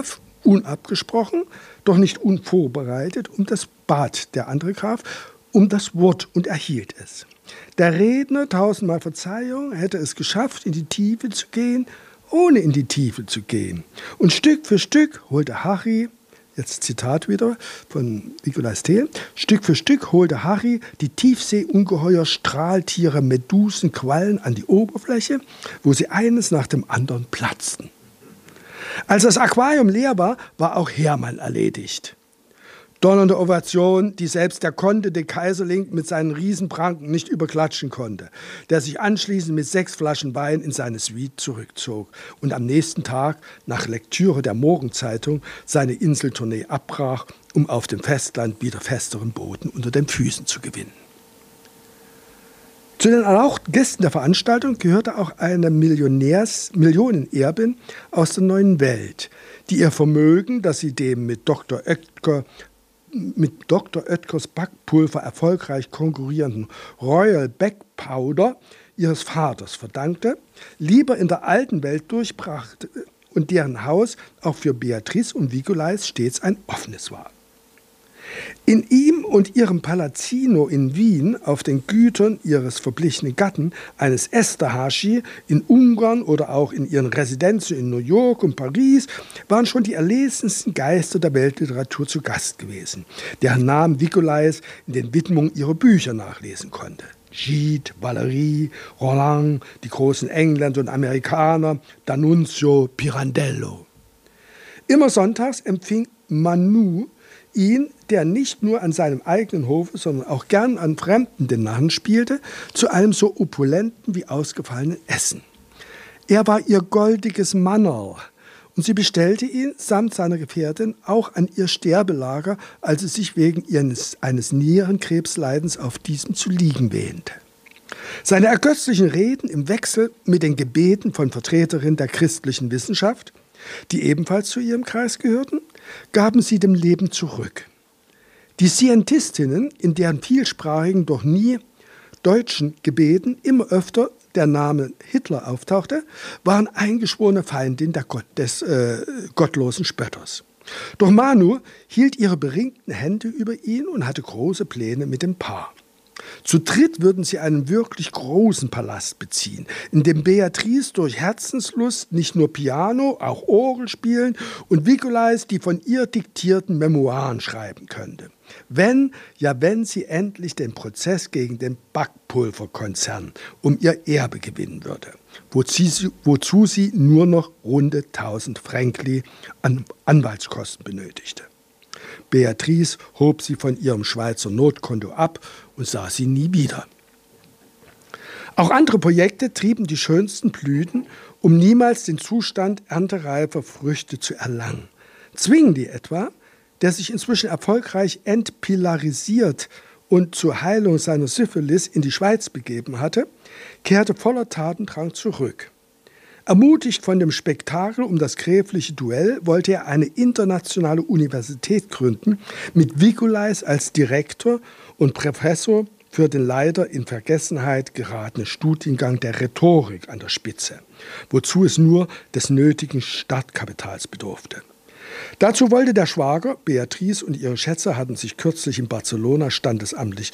unabgesprochen, doch nicht unvorbereitet, bat der andere Graf um das Wort und erhielt es. Der Redner, tausendmal Verzeihung, hätte es geschafft, in die Tiefe zu gehen, ohne in die Tiefe zu gehen. Und Stück für Stück holte Harry, jetzt Zitat wieder von Nicolas Thiel, Stück für Stück holte Harry die Tiefseeungeheuer, Strahltiere, Medusen, Quallen an die Oberfläche, wo sie eines nach dem anderen platzten. Als das Aquarium leer war, war auch Hermann erledigt. Donnernde Ovation, die selbst der Conde de Kaiserling mit seinen Riesenpranken nicht überklatschen konnte, der sich anschließend mit 6 Flaschen Wein in seine Suite zurückzog und am nächsten Tag nach Lektüre der Morgenzeitung seine Inseltournee abbrach, um auf dem Festland wieder festeren Boden unter den Füßen zu gewinnen. Zu den erlauchten Gästen der Veranstaltung gehörte auch eine Millionenerbin aus der Neuen Welt, die ihr Vermögen, das sie dem mit Dr. Oetkers Backpulver erfolgreich konkurrierenden Royal Backpowder ihres Vaters verdankte, lieber in der alten Welt durchbrachte und deren Haus auch für Beatrice und Vigolais stets ein offenes war. In ihm und ihrem Palazzino in Wien, auf den Gütern ihres verblichenen Gatten, eines Esterházy, in Ungarn oder auch in ihren Residenzen in New York und Paris, waren schon die erlesensten Geister der Weltliteratur zu Gast gewesen, deren Namen Vigolais in den Widmungen ihrer Bücher nachlesen konnte. Gide, Valéry, Roland, die großen Engländer und Amerikaner, D'Annunzio, Pirandello. Immer sonntags empfing Manu ihn, der nicht nur an seinem eigenen Hofe, sondern auch gern an Fremden den Narren spielte, zu einem so opulenten wie ausgefallenen Essen. Er war ihr goldiges Mannerl und sie bestellte ihn samt seiner Gefährtin auch an ihr Sterbelager, als sie sich wegen eines Nierenkrebsleidens auf diesem zu liegen wähnte. Seine ergötzlichen Reden im Wechsel mit den Gebeten von Vertreterinnen der christlichen Wissenschaft, die ebenfalls zu ihrem Kreis gehörten, gaben sie dem Leben zurück. Die Scientistinnen, in deren vielsprachigen, doch nie deutschen Gebeten immer öfter der Name Hitler auftauchte, waren eingeschworene Feindin des gottlosen Spötters. Doch Manu hielt ihre beringten Hände über ihn und hatte große Pläne mit dem Paar. Zu dritt würden sie einen wirklich großen Palast beziehen, in dem Beatrice durch Herzenslust nicht nur Piano, auch Orgel spielen und Vigolais die von ihr diktierten Memoiren schreiben könnte. Wenn sie endlich den Prozess gegen den Backpulverkonzern um ihr Erbe gewinnen würde, wozu sie nur noch runde 1000 Fränkli an Anwaltskosten benötigte. Beatrice hob sie von ihrem Schweizer Notkonto ab und sah sie nie wieder. Auch andere Projekte trieben die schönsten Blüten, um niemals den Zustand erntereifer Früchte zu erlangen. Zwingli etwa, der sich inzwischen erfolgreich entpilarisiert und zur Heilung seiner Syphilis in die Schweiz begeben hatte, kehrte voller Tatendrang zurück. Ermutigt von dem Spektakel um das gräfliche Duell wollte er eine internationale Universität gründen, mit Vigolais als Direktor und Professor für den leider in Vergessenheit geratenen Studiengang der Rhetorik an der Spitze, wozu es nur des nötigen Startkapitals bedurfte. Dazu wollte der Schwager, Beatrice und ihre Schätze hatten sich kürzlich in Barcelona standesamtlich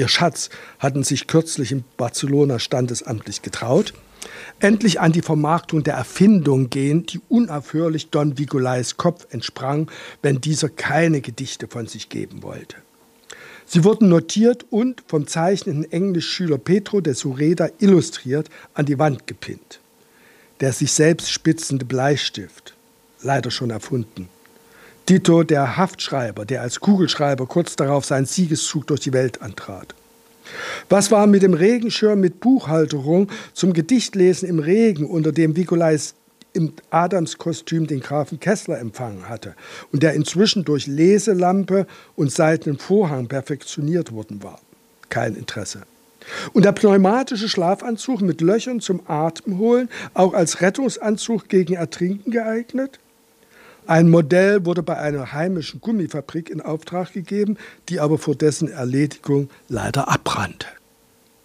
getraut, endlich an die Vermarktung der Erfindung gehen, die unaufhörlich Don Vigolais Kopf entsprang, wenn dieser keine Gedichte von sich geben wollte. Sie wurden notiert und vom zeichnenden Englischschüler Pedro de Sureda illustriert an die Wand gepinnt. Der sich selbst spitzende Bleistift, leider schon erfunden. Ditto der Haftschreiber, der als Kugelschreiber kurz darauf seinen Siegeszug durch die Welt antrat. Was war mit dem Regenschirm mit Buchhalterung zum Gedichtlesen im Regen, unter dem Vigolais im Adamskostüm den Grafen Kessler empfangen hatte und der inzwischen durch Leselampe und seidenen Vorhang perfektioniert worden war? Kein Interesse. Und der pneumatische Schlafanzug mit Löchern zum Atemholen, auch als Rettungsanzug gegen Ertrinken geeignet? Ein Modell wurde bei einer heimischen Gummifabrik in Auftrag gegeben, die aber vor dessen Erledigung leider abbrannte.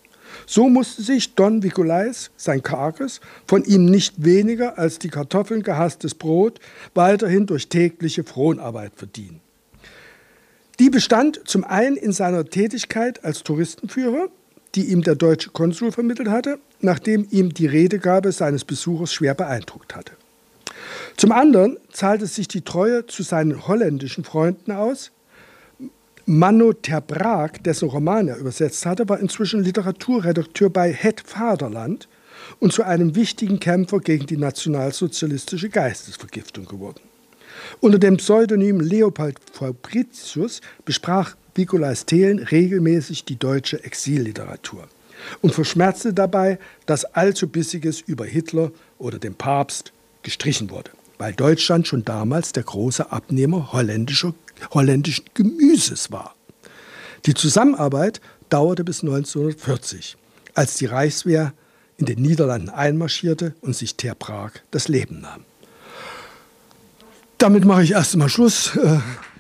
So musste sich Don Nicolais, sein karges, von ihm nicht weniger als die Kartoffeln gehasstes Brot weiterhin durch tägliche Fronarbeit verdienen. Die bestand zum einen in seiner Tätigkeit als Touristenführer, die ihm der deutsche Konsul vermittelt hatte, nachdem ihm die Redegabe seines Besuchers schwer beeindruckt hatte. Zum anderen zahlte sich die Treue zu seinen holländischen Freunden aus. Manno ter Braak, dessen Roman er übersetzt hatte, war inzwischen Literaturredakteur bei Het Vaderland und zu einem wichtigen Kämpfer gegen die nationalsozialistische Geistesvergiftung geworden. Unter dem Pseudonym Leopold Fabritius besprach Nicolais Thelen regelmäßig die deutsche Exilliteratur und verschmerzte dabei, dass allzu Bissiges über Hitler oder den Papst gestrichen wurde, weil Deutschland schon damals der große Abnehmer holländischen Gemüses war. Die Zusammenarbeit dauerte bis 1940, als die Reichswehr in den Niederlanden einmarschierte und sich ter Braak das Leben nahm. Damit mache ich erst mal Schluss.